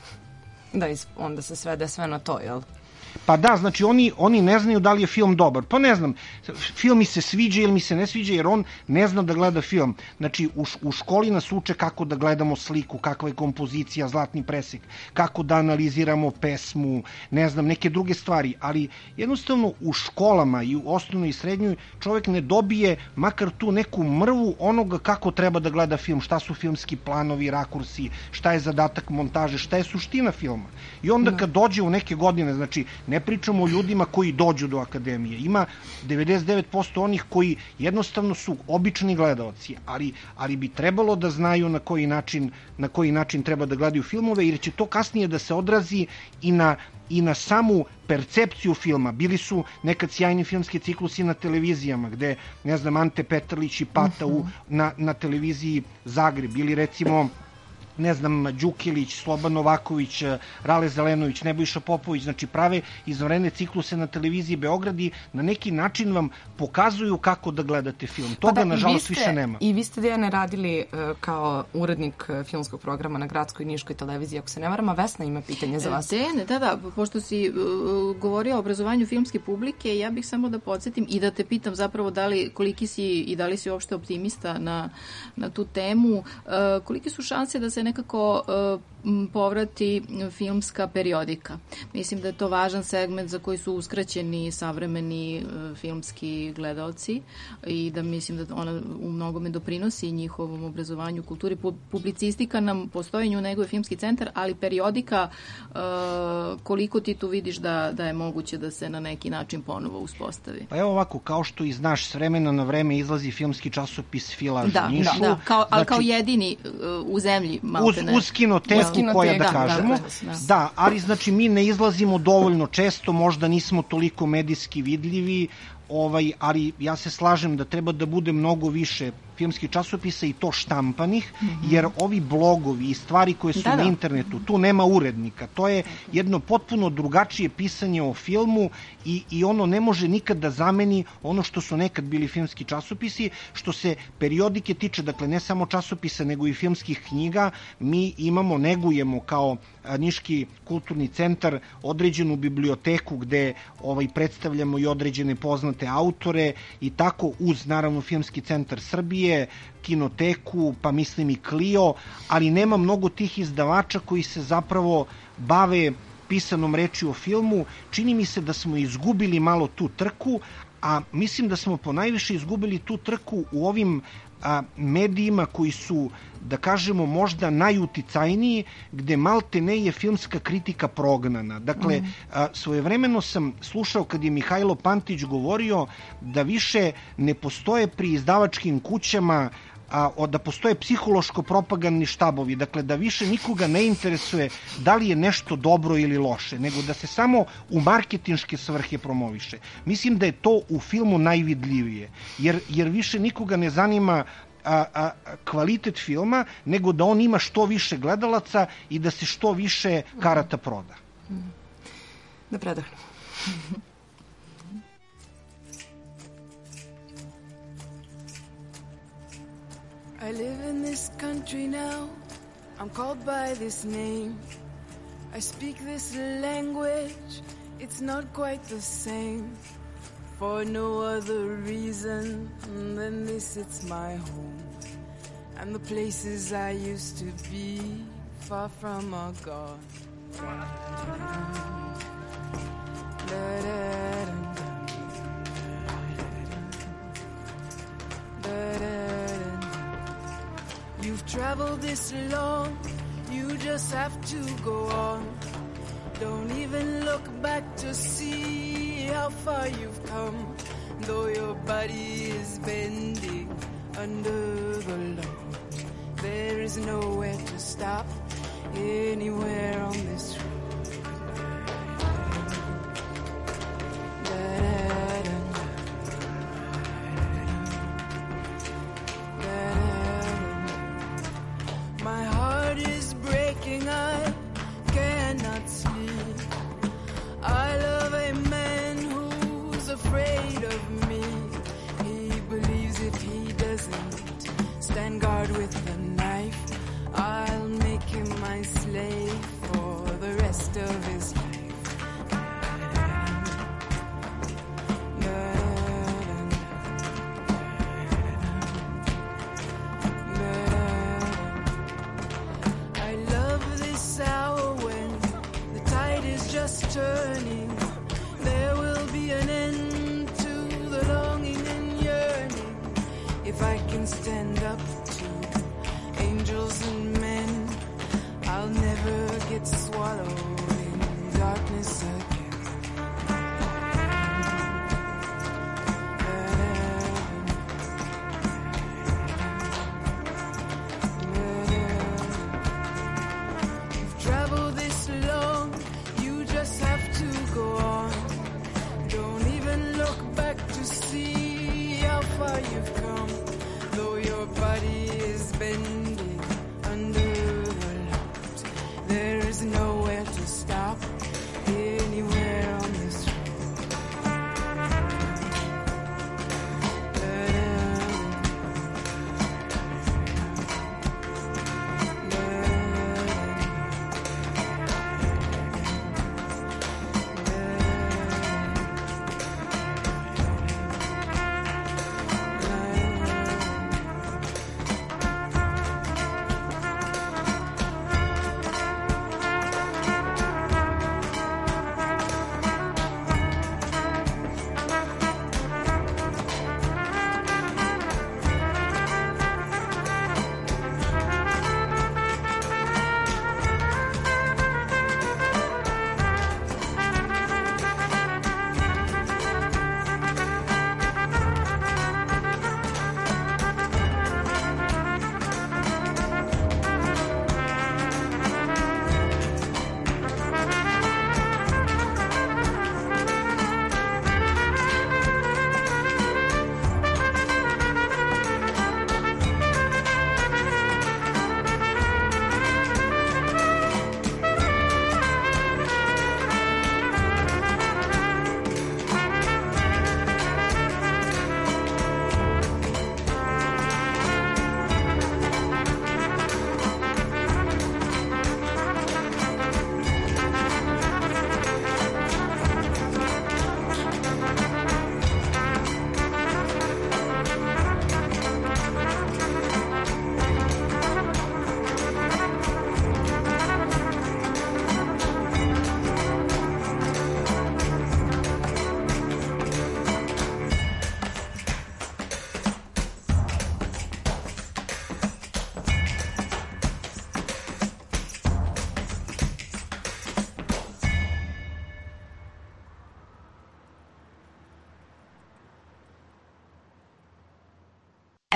Da, onda se svede sve na to, jel? Pa da, znači oni ne znaju da li je film dobar. Pa ne znam, film mi se sviđa ili mi se ne sviđa, jer on ne zna da gleda film. Znači, u školi nas uče kako da gledamo sliku, kakva je kompozicija, zlatni presek, kako da analiziramo pesmu, ne znam, neke druge stvari. Ali jednostavno u školama i u osnovnoj i srednjoj čovjek ne dobije makar tu neku mrvu onoga kako treba da gleda film, šta su filmski planovi, rakursi, šta je zadatak montaže, šta je suština filma. I onda kad dođe u neke godine, znači ne pričamo o ljudima koji dođu do akademije. Ima 99% onih koji jednostavno su obični gledaoci, ali bi trebalo da znaju na koji način treba da gledaju filmove, jer će to kasnije da se odrazi i na samu percepciju filma. Bili su nekad sjajni filmski ciklusi na televizijama, gde, ne znam, Ante Petrlić i Pata na televiziji Zagreb, ili recimo, ne znam, Đukilić, Sloban Novaković, Rale Zelenović, Nebojša Popović, znači prave izvanredne cikluse na televiziji Beograd i na neki način vam pokazuju kako da gledate film. Toga, nažalost, više nema. I vi ste, Dejane, radili kao urednik filmskog programa na Gradskoj i Niškoj televiziji, ako se ne varam, a Vesna ima pitanje za vas. Dejane, da, pošto si govorio o obrazovanju filmske publike, ja bih samo da podsjetim i da te pitam zapravo koliki si i da li si uopšte optimista na tu temu, kolike su šanse da se nekako povrati filmska periodika. Mislim da je to važan segment za koji su uskraćeni savremeni filmski gledaoci i da mislim da ona u mnogome doprinosi njihovom obrazovanju, kulturi. Publicistika nam postoji, nju neguje filmski centar, ali periodika, koliko ti tu vidiš da je moguće da se na neki način ponovo uspostavi? Pa evo ovako, kao što i znaš, s vremena na vreme izlazi filmski časopis Filaž u Nišu. Da, ali kao jedini u zemlji. Uz kinoteku koja da kažemo. Da, ali znači mi ne izlazimo dovoljno često, možda nismo toliko medijski vidljivi, ali ja se slažem da treba da bude mnogo više filmskih časopisa i to štampanih, jer ovi blogovi i stvari koje su na internetu, tu nema urednika. To je jedno potpuno drugačije pisanje o filmu i ono ne može nikad da zameni ono što su nekad bili filmski časopisi. Što se periodike tiče, dakle ne samo časopisa nego i filmskih knjiga, mi negujemo kao Niški kulturni centar određenu biblioteku gde predstavljamo i određene poznate autore i tako, uz naravno Filmski centar Srbije, kinoteku, pa mislim i Clio, ali nema mnogo tih izdavača koji se zapravo bave pisanom reči o filmu. Čini mi se da smo izgubili malo tu trku, a mislim da smo ponajviše izgubili tu trku u ovim medijima koji su, da kažemo, možda najuticajniji, gde malte ne je filmska kritika prognana. Dakle, svojevremeno sam slušao kad je Mihajlo Pantić govorio da više ne postoje pri izdavačkim kućama da postoje psihološko-propagandni štabovi, dakle da više nikoga ne interesuje da li je nešto dobro ili loše, nego da se samo u marketinške svrhe promoviše. Mislim da je to u filmu najvidljivije, jer više nikoga ne zanima kvalitet filma, nego da on ima što više gledalaca i da se što više karata proda. Da predahnu. I live in this country now, I'm called by this name. I speak this language, it's not quite the same. For no other reason than this, it's my home. And the places I used to be, far from are gone. You've traveled this long, you just have to go on. Don't even look back to see how far you've come. Though your body is bending under the load, there is nowhere to stop anywhere on this road. My heart is breaking, I cannot sleep. I love a man who's afraid of me. He believes if he doesn't stand guard with the knife, I'll make him my slave for the rest of his life. I love this hour when the tide is just turning. There will be an end to the longing and yearning. If I can stand up to angels and men, I'll never get swallowed in darkness again.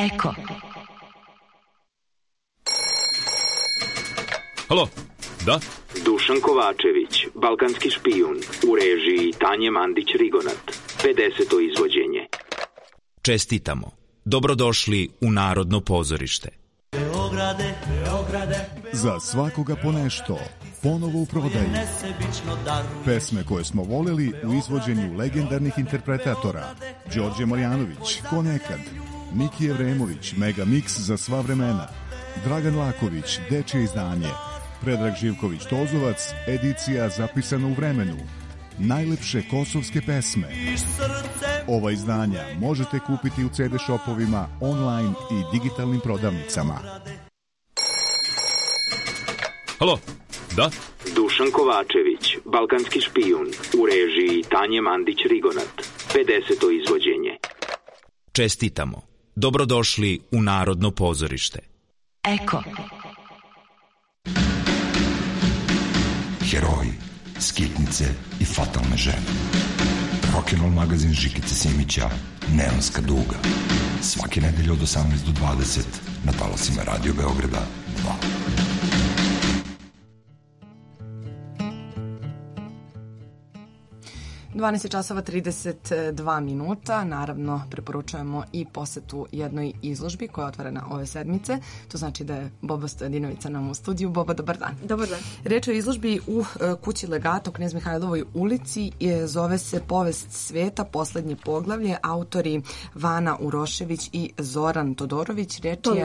Eko. Halo, da? Dušan Kovačević, balkanski špijun, u režiji Tanje Mandić-Rigonat. 50. izvođenje. Čestitamo. Dobrodošli u Narodno pozorište. Beograde, Beograde, Za svakoga po nešto, ponovo u prodaji. Pesme koje smo voleli u izvođenju legendarnih interpretatora. Đorđe Marjanović, Ko nekad, Miki Evremović, Mega Mix za sva vremena, Dragan Laković, Dečje izdanje, Predrag Živković Tozovac, edicija zapisana u vremenu, najlepše kosovske pesme. Ova izdanja možete kupiti u CD shopovima, online i digitalnim prodavnicama. Halo, da? Dušan Kovačević, balkanski špijun, u režiji Tanje Mandić-Rigonat. 50. izvođenje. Čestitamo. Dobrodošli u Narodno pozorište. Eko. Heroji, skitnice i fatalne žene. Rock'n'roll magazin Žikice Simića, Neonska duga. Svake nedelje od 18 do 20 na talasima Radio Beograda 2. 12 časova 32 minuta. Naravno, preporučujemo i posetu jednoj izložbi koja je otvorena ove sedmice. To znači da je Boba Stojadinović sa nama u studiju. Boba, dobar dan. Dobar dan. Reč je o izložbi u kući Legato, Knez Mihajlovoj ulici. Zove se Povest sveta, poslednje poglavlje. Autori Vana Urošević i Zoran Todorović.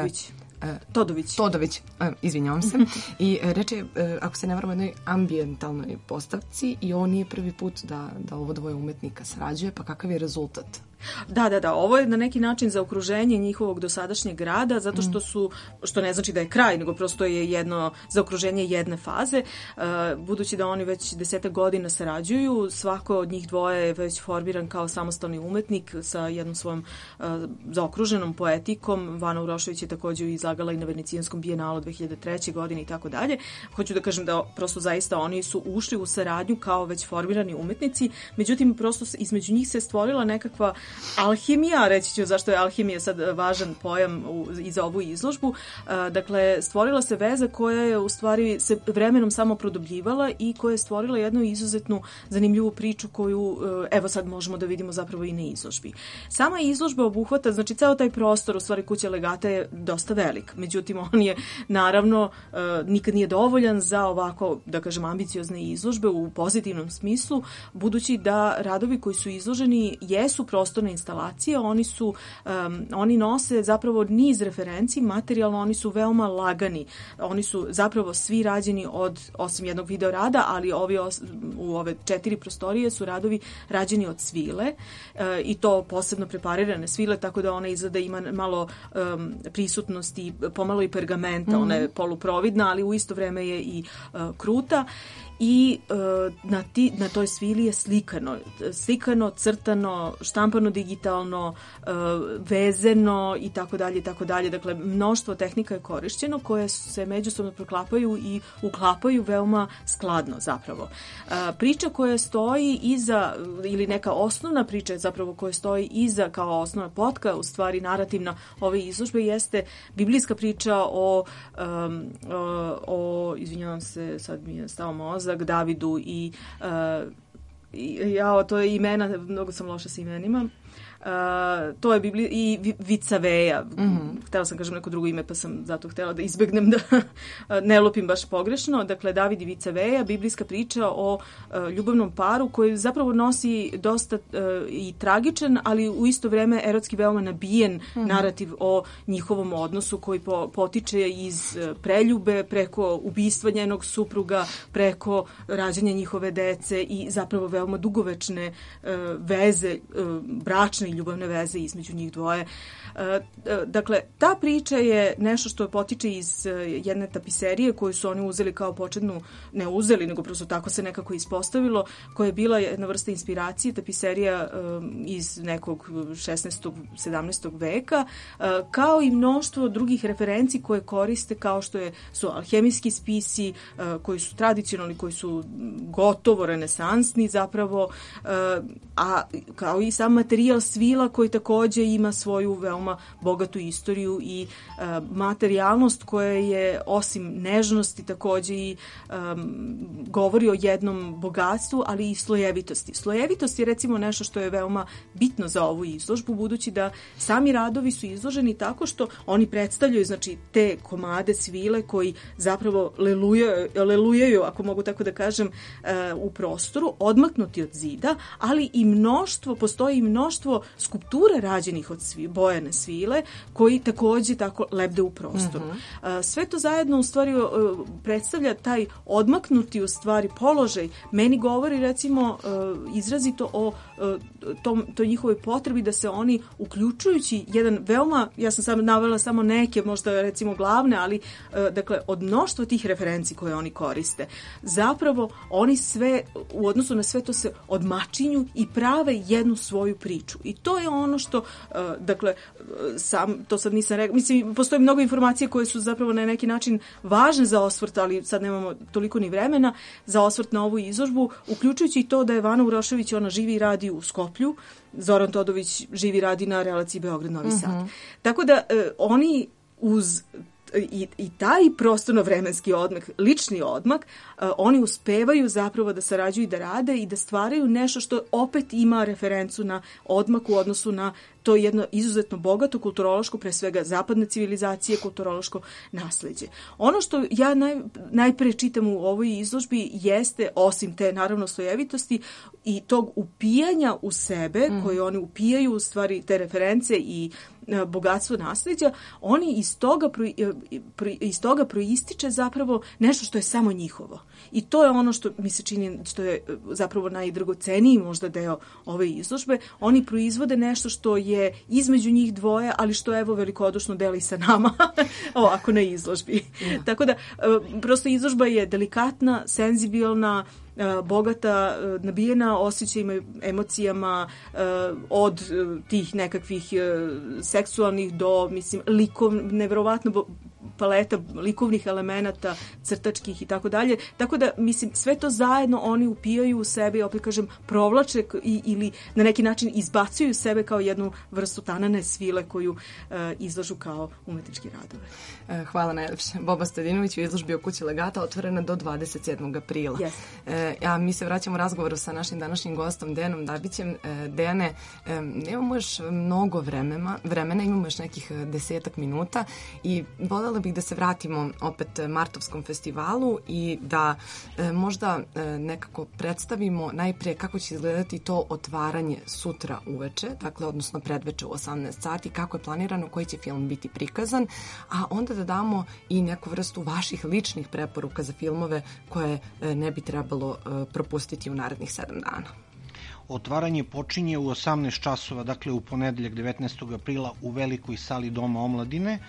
Todović, izvinjavam se. I reč je, ako se ne varam, o jednoj ambijentalnoj postavci i ovo nije prvi put da ovo dvoje umetnika sarađuje, pa kakav je rezultat? Da, ovo je na neki način zaokruženje njihovog dosadašnjeg rada, zato što ne znači da je kraj, nego prosto je jedno zaokruženje jedne faze. Budući da oni već 10 godina sarađuju, svako od njih dvoje je već formiran kao samostalni umetnik sa jednom svojom zaokruženom poetikom. Vana Urošević je također izlagala i na Venecijanskom bijenalu 2003. godine i tako dalje. Hoću da kažem da prosto zaista oni su ušli u saradnju kao već formirani umetnici, međutim prosto između njih se stvorila nekakva alhimija, reći ću zašto je alhimija sad važan pojam i za ovu izložbu. Dakle, stvorila se veza koja je u stvari se vremenom samo produbljivala i koja je stvorila jednu izuzetnu zanimljivu priču koju evo sad možemo da vidimo zapravo i na izložbi. Sama izložba obuhvata, znači ceo taj prostor u stvari kuće Legata je dosta velik. Međutim, on je naravno nikad nije dovoljan za ovako, da kažem, ambiciozne izložbe u pozitivnom smislu, budući da radovi koji su izloženi jesu prostorne instalacije, oni nose zapravo niz referenci, materijalno oni su veoma lagani, oni su zapravo svi rađeni osim jednog video rada, ali u ove 4 prostorije su radovi rađeni od svile i to posebno preparirane svile, tako da ona izgleda ima malo prisutnosti, pomalo i pergamenta, ona je poluprovidna, ali u isto vreme je i kruta. I na toj svili je slikano, crtano, štampano digitalno, vezeno i tako dalje. Dakle, mnoštvo tehnika je korišćeno koje se međusobno proklapaju i uklapaju veoma skladno zapravo. Priča koja stoji iza, ili neka osnovna priča zapravo koja stoji iza kao osnovna potka, u stvari narativna ove izložbe, jeste biblijska priča o izvinjavam se, sad mi je stao mozak, Davidu i to je imena, mnogo sam loša sa imenima. To je Biblija i Vicaveja. Htela sam kažem neko drugo ime, pa sam zato htela da izbegnem da ne lupim baš pogrešno. Dakle, David i Vicaveja, biblijska priča o ljubavnom paru koji zapravo nosi dosta i tragičan, ali u isto vreme erotski veoma nabijen narativ o njihovom odnosu koji potiče iz preljube, preko ubistva njenog supruga, preko rađanja njihove dece i zapravo veoma dugovečne veze, bračne i ljubavne veze između njih dvoje. Dakle, ta priča je nešto što potiče iz jedne tapiserije koju su oni uzeli kao početnu, ne uzeli, nego prosto tako se nekako ispostavilo, koja je bila jedna vrsta inspiracije, tapiserija iz nekog 16. 17. veka, kao i mnoštvo drugih referenci koje koriste, kao što su alhemijski spisi, koji su tradicionalni, koji su gotovo renesansni zapravo, a kao i sam materijal svile svila koji takođe ima svoju veoma bogatu istoriju i materijalnost koja je osim nežnosti takođe i govori o jednom bogatstvu, ali i slojevitosti. Slojevitost je recimo nešto što je veoma bitno za ovu izložbu, budući da sami radovi su izloženi tako što oni predstavljaju, znači, te komade svile koji zapravo lelujaju, ako mogu tako da kažem, u prostoru, odmaknuti od zida, ali i postoji i mnoštvo skulptura rađenih od bojane svile koji takođe tako lebde u prostoru. Sve to zajedno u stvari predstavlja taj odmaknuti u stvari položaj. Meni govori recimo izrazito o toj njihovoj potrebi da se oni, uključujući jedan veoma, ja sam sad navela samo neke, možda recimo glavne, ali dakle od mnoštva tih referenci koje oni koriste, zapravo oni sve, u odnosu na sve to se odmačinju i prave jednu svoju priču. I to je ono što, dakle, to sad nisam rekla, mislim, postoji mnogo informacije koje su zapravo na neki način važne za osvrt, ali sad nemamo toliko ni vremena za osvrt na ovu izložbu, uključujući i to da je Vana Urošević, ona živi i radi u Skoplju, Zoran Todović živi i radi na relaciji Beograd-Novi Sad. Tako da oni uz i taj prostorno-vremenski odmak, lični odmak, oni uspevaju zapravo da sarađuju i da rade i da stvaraju nešto što opet ima referencu na odmak u odnosu na to jedno izuzetno bogato kulturološko, pre svega zapadne civilizacije, kulturološko nasleđe. Ono što ja najpre čitam u ovoj izložbi jeste, osim te naravno slojevitosti i tog upijanja u sebe, koje oni upijaju u stvari te reference i bogatstvo nasleđa, oni iz toga proističe zapravo nešto što je samo njihovo. I to je ono što mi se čini, što je zapravo najdragoceniji možda deo ove izložbe. Oni proizvode nešto što je između njih dvoje, ali što evo velikodušno deli sa nama ovako na izložbi. Tako da prosto izložba je delikatna, senzibilna, bogata, nabijena osjećajima, emocijama, od tih nekakvih seksualnih do, mislim, nevjerovatno paleta likovnih elemenata, crtačkih i tako dalje. Tako da, mislim, sve to zajedno oni upijaju u sebe, opet kažem, provlače ili na neki način izbacuju sebe kao jednu vrstu tanane svile koju izlažu kao umetnički radove. Hvala najlepše. Boba Stojadinović u izložbi o Kući legata, otvorena do 27. aprila. Mi se vraćamo u razgovoru sa našim današnjim gostom Dejanom Dabićem. Dejane, nemamo još mnogo vremena, imamo još nekih 10 minuta i voljela bih da se vratimo opet Martovskom festivalu i da možda nekako predstavimo najprije kako će izgledati to otvaranje sutra uveče, dakle odnosno predveče u 18 sati, kako je planirano, koji će film biti prikazan, a onda da damo i neku vrstu vaših ličnih preporuka za filmove koje ne bi trebalo propustiti u narednih 7 dana. Otvaranje počinje u 18 časova, dakle u ponedeljak 19. aprila u velikoj sali Doma omladine.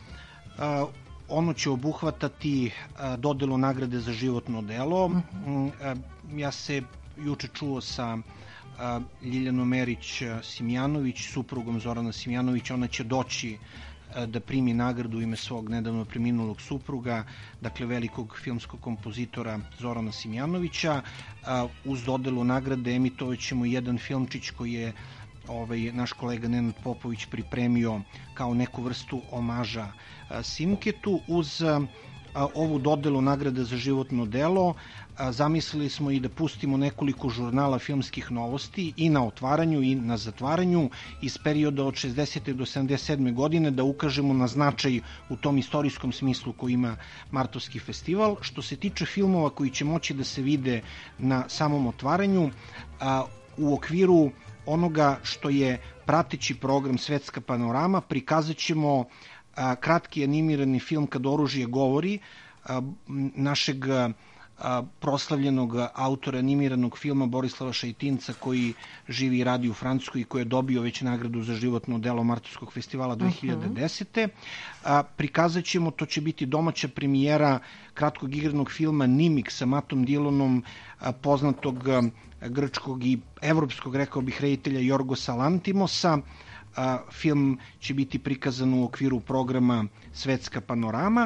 Ono će obuhvatati dodelu nagrade za životno delo. Ja se juče čuo sa Ljiljanom Erić Simjanović, suprugom Zorana Simjanovića. Ona će doći da primi nagradu u ime svog nedavno preminulog supruga, dakle velikog filmskog kompozitora Zorana Simjanovića. Uz dodelu nagrade emitovat ćemo jedan filmčić koji je naš kolega Nenad Popović pripremio kao neku vrstu omaža Simketu. Uz ovu dodelu nagrade za životno delo zamislili smo i da pustimo nekoliko žurnala filmskih novosti i na otvaranju i na zatvaranju iz perioda od 60. do 77. godine, da ukažemo na značaj u tom istorijskom smislu koji ima Martovski festival. Što se tiče filmova koji će moći da se vide na samom otvaranju, u okviru onoga što je prateći program Svetska panorama, prikazat ćemo kratki animirani film Kad oružje govori, našeg proslavljenog autora animiranog filma Borislava Šajtinca, koji živi i radi u Francuskoj i koji je dobio već nagradu za životno delo Martovskog festivala 2010. Prikazat ćemo, to će biti domaća premijera kratkog igranog filma Nimik sa Matom Dilonom, poznatog grčkog i evropskog, rekao bih, reditelja Jorgosa Lantimosa. Film će biti prikazan u okviru programa Svetska panorama,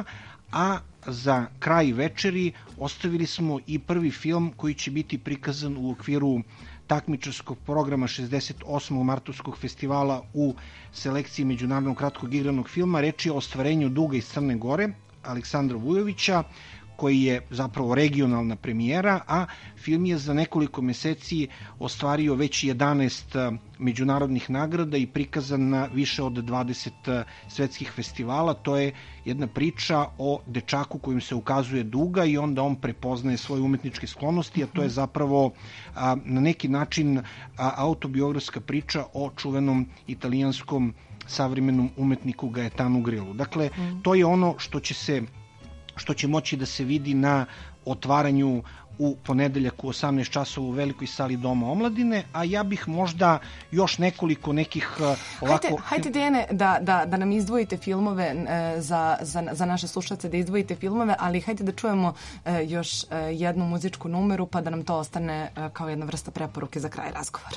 a za kraj večeri ostavili smo i prvi film koji će biti prikazan u okviru takmičarskog programa 68. Martovskog festivala u selekciji međunarodnog kratkog igranog filma. Reč je o Ostvarenju duga iz Crne Gore, Aleksandra Vujovića, koji je zapravo regionalna premijera, a film je za nekoliko meseci ostvario već 11 međunarodnih nagrada i prikazan na više od 20 svetskih festivala. To je jedna priča o dečaku kojim se ukazuje duga i onda on prepoznaje svoje umetničke sklonosti, a to je zapravo na neki način autobiografska priča o čuvenom italijanskom savremenom umetniku Gaetanu Grillu. Dakle, to je ono što će moći da se vidi na otvaranju u ponedeljak u 18 časova u velikoj sali Doma omladine, a ja bih možda još nekoliko nekih ovako... Hajde Dejane, da nam izdvojite filmove za naše slušalce, da izdvojite filmove, ali hajde da čujemo još jednu muzičku numeru pa da nam to ostane kao jedna vrsta preporuke za kraj razgovora.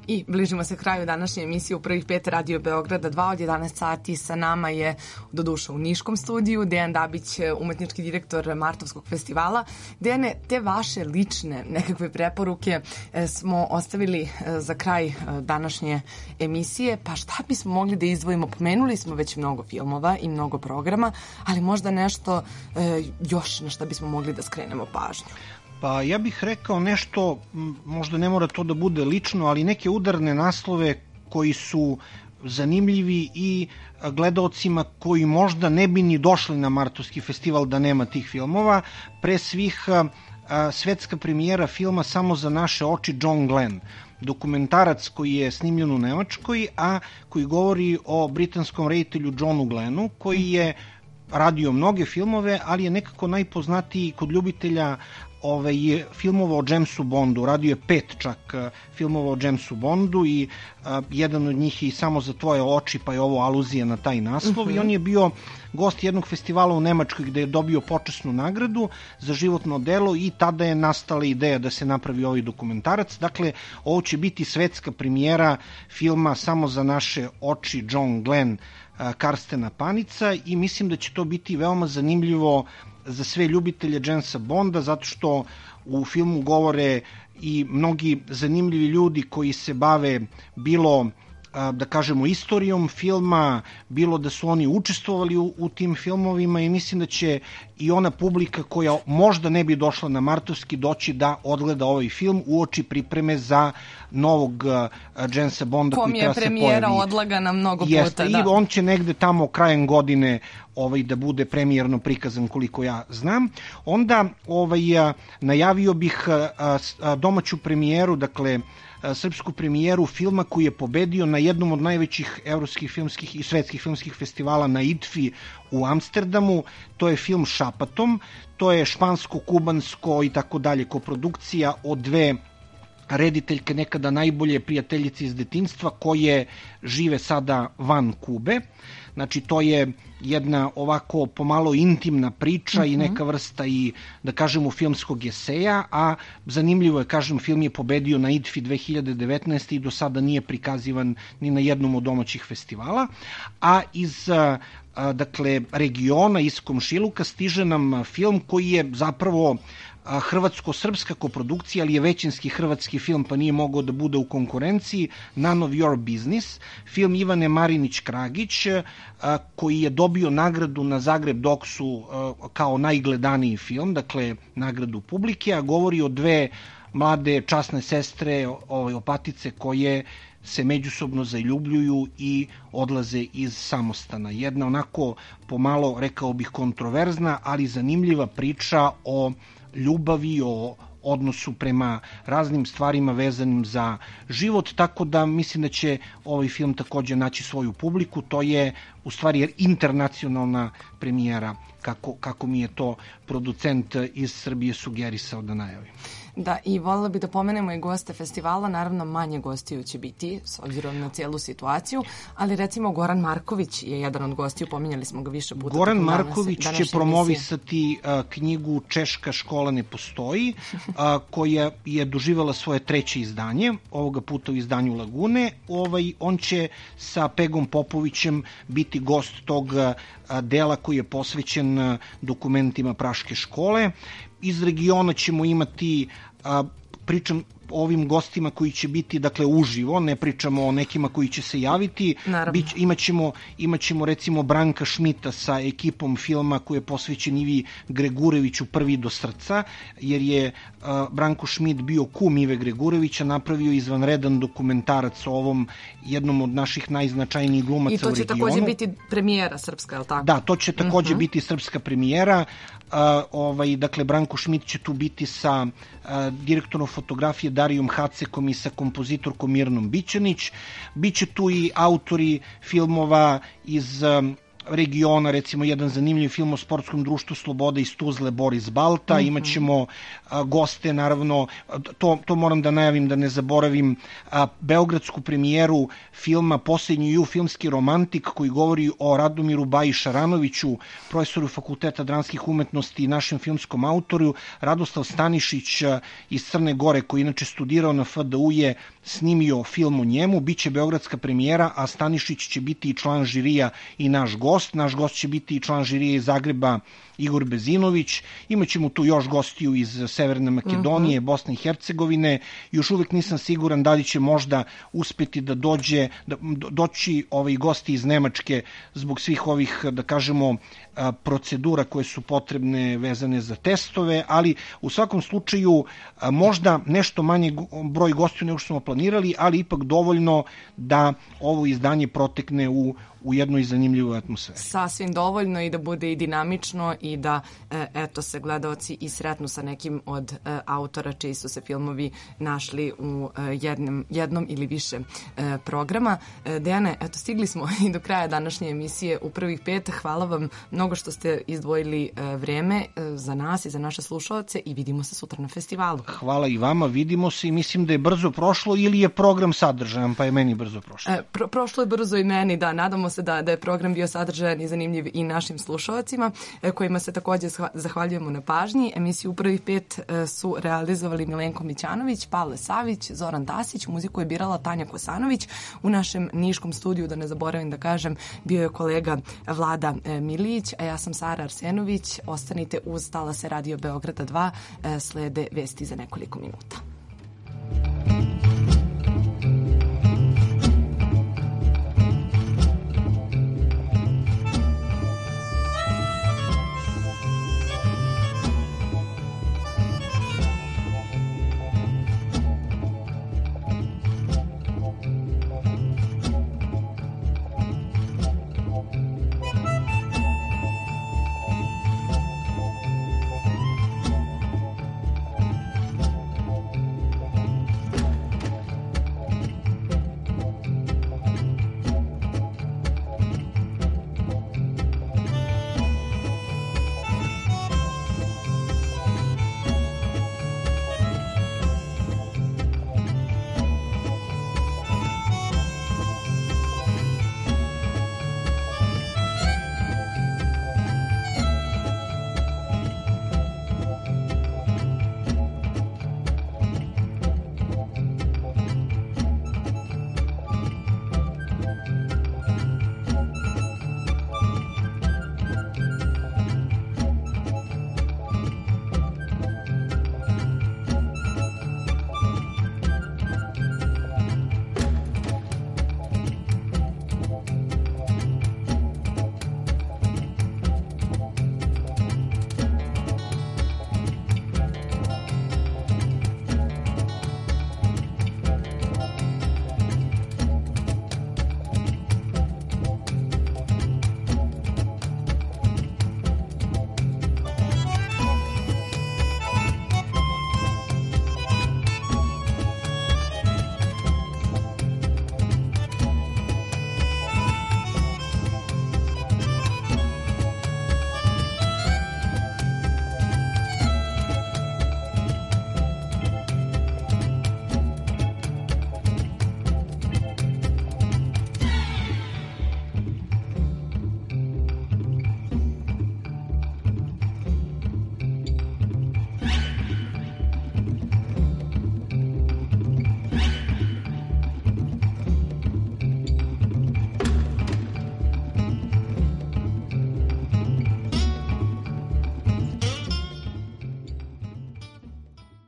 I bližimo se kraju današnje emisije u prvih 5 Radio Beograda 2 od 11 sati. Sa nama je, doduše u Niškom studiju, Dejan Dabić, umetnički direktor Martovskog festivala. Dejane, te vaše lične nekakve preporuke smo ostavili za kraj današnje emisije. Pa šta bismo mogli da izdvojimo? Pomenuli smo već mnogo filmova i mnogo programa, ali možda nešto još na šta bismo mogli da skrenemo pažnju. Pa ja bih rekao nešto, možda ne mora to da bude lično, ali neke udarne naslove koji su zanimljivi i gledaocima koji možda ne bi ni došli na Martovski festival da nema tih filmova. Pre svih svetska premijera filma Samo za naše oči, John Glenn. Dokumentarac koji je snimljen u Nemačkoj, a koji govori o britanskom reditelju Johnu Glennu, koji je radio mnoge filmove, ali je nekako najpoznatiji kod ljubitelja filmova o Jamesu Bondu. Radio je 5 čak filmova o Jamesu Bondu i jedan od njih je i Samo za tvoje oči, pa je ovo aluzija na taj naslov. I on je bio gost jednog festivala u Nemačkoj gde je dobio počasnu nagradu za životno delo i tada je nastala ideja da se napravi ovaj dokumentarac. Dakle, ovo će biti svetska premijera filma Samo za naše oči, John Glenn, Karstena Panica, i mislim da će to biti veoma zanimljivo za sve ljubitelje Jamesa Bonda, zato što u filmu govore i mnogi zanimljivi ljudi koji se bave bilo, da kažemo, istorijom filma, bilo da su oni učestvovali u tim filmovima, i mislim da će i ona publika koja možda ne bi došla na Martovski doći da odgleda ovaj film uoči pripreme za novog Jamesa Bonda koji treba se pojavi. Kom je premijera odlagana mnogo puta. Jeste, da. I on će negde tamo krajem godine da bude premijerno prikazan, koliko ja znam. Onda najavio bih domaću premijeru, dakle srpsku premijeru filma koji je pobedio na jednom od najvećih evropskih filmskih i svetskih filmskih festivala na IDFI u Amsterdamu. To je film Šapatom, to je špansko-kubansko i tako dalje koprodukcija od dve rediteljke, nekada najbolje prijateljice iz detinjstva, koje žive sada van Kube. Znači, to je jedna ovako pomalo intimna priča i neka vrsta i, da kažemo, filmskog eseja, a zanimljivo je, kažem, film je pobedio na IDFI 2019. i do sada nije prikazivan ni na jednom od domaćih festivala. A iz regiona, iz komšiluka, stiže nam film koji je zapravo hrvatsko-srpska koprodukcija, ali je većinski hrvatski film, pa nije mogao da bude u konkurenciji. None of your business, film Ivane Marinić-Kragić, koji je dobio nagradu na Zagreb Doksu kao najgledaniji film, dakle nagradu publike, a govori o dve mlade časne sestre, opatice, koje se međusobno zaljubljuju i odlaze iz samostana. Jedna onako pomalo, rekao bih, kontroverzna, ali zanimljiva priča o ljubavi, o odnosu prema raznim stvarima vezanim za život, tako da mislim da će ovaj film takođe naći svoju publiku. To je u stvari internacionalna premijera, kako mi je to producent iz Srbije sugerisao da najavim. Da, i voljela bih da pomenemo i goste festivala, naravno manje gostiju će biti s obzirom na cijelu situaciju, ali recimo Goran Marković je jedan od gostiju, pominjali smo ga više puta. Goran Marković će promovisati knjigu Češka škola ne postoji, koja je doživjela svoje 3. izdanje, ovoga puta u izdanju Lagune. On će sa Pegom Popovićem biti gost tog dela koji je posvećen dokumentima Praške škole. Iz regiona ćemo imati, pričam o ovim gostima koji će biti, dakle, uživo, ne pričamo o nekima koji će se javiti. Imaćemo recimo Branka Šmita sa ekipom filma koji je posvećen Ivi Gregureviću, Prvi do srca, jer je Branko Šmit bio kum Ive Gregurevića, napravio izvanredan dokumentarac o ovom jednom od naših najznačajnijih glumaca u regionu. I to će takođe biti premijera srpska, je li tako? Da, to će takođe biti srpska premijera. Dakle, Branko Šmit će tu biti sa direktorom fotografije Darijom Hacekom i sa kompozitorkom Mirnom Bićanić. Biće tu i autori filmova iz regiona, recimo jedan zanimljiv film o sportskom društvu Sloboda iz Tuzle, Boris Balta, imaćemo goste, naravno, to moram da najavim, da ne zaboravim, beogradsku premijeru filma Posljednji ju, filmski romantik, koji govori o Radomiru Baji Šaranoviću, profesoru Fakulteta dramskih umetnosti i našem filmskom autoru. Radoslav Stanišić iz Crne Gore, koji inače studirao na FDU, je snimio film o njemu. Biće beogradska premijera, a Stanišić će biti i član žirija i naš gost. Naš gost će biti i član žirija iz Zagreba, Igor Bezinović. Imaćemo tu još gostiju iz Severne Makedonije, Bosne i Hercegovine. Još uvek nisam siguran da li će možda uspeti da doći gosti iz Nemačke zbog svih ovih, da kažemo, procedura koje su potrebne vezane za testove, ali u svakom slučaju možda nešto manje broj gostiju nego što smo planirali, ali ipak dovoljno da ovo izdanje protekne u jednoj zanimljivoj atmosferi. Sasvim dovoljno i da bude i dinamično i da se gledaoci i sretnu sa nekim od autora čiji su se filmovi našli u jednom ili više programa. Dejane, stigli smo i do kraja današnje emisije u prvih 5. Hvala vam mnogo što ste izdvojili vreme za nas i za naše slušalce i vidimo se sutra na festivalu. Hvala i vama, vidimo se i mislim da je brzo prošlo, ili je program sadržajan, pa je meni brzo prošlo. Prošlo je brzo i meni, da, nadamo se da je program bio sadržajan i zanimljiv i našim slušalcima, kojima se takođe zahvaljujemo na pažnji. Emisiju u prvih 5 su realizovali Milenko Mićanović, Pavle Savić, Zoran Dasić, muziku je birala Tanja Kosanović. U našem niškom studiju, da ne zaboravim da kažem, bio je kolega Vlada Milić, a ja sam Sara Arsenović. Ostanite uz talase Radio Beograda 2, slede vesti za nekoliko minuta.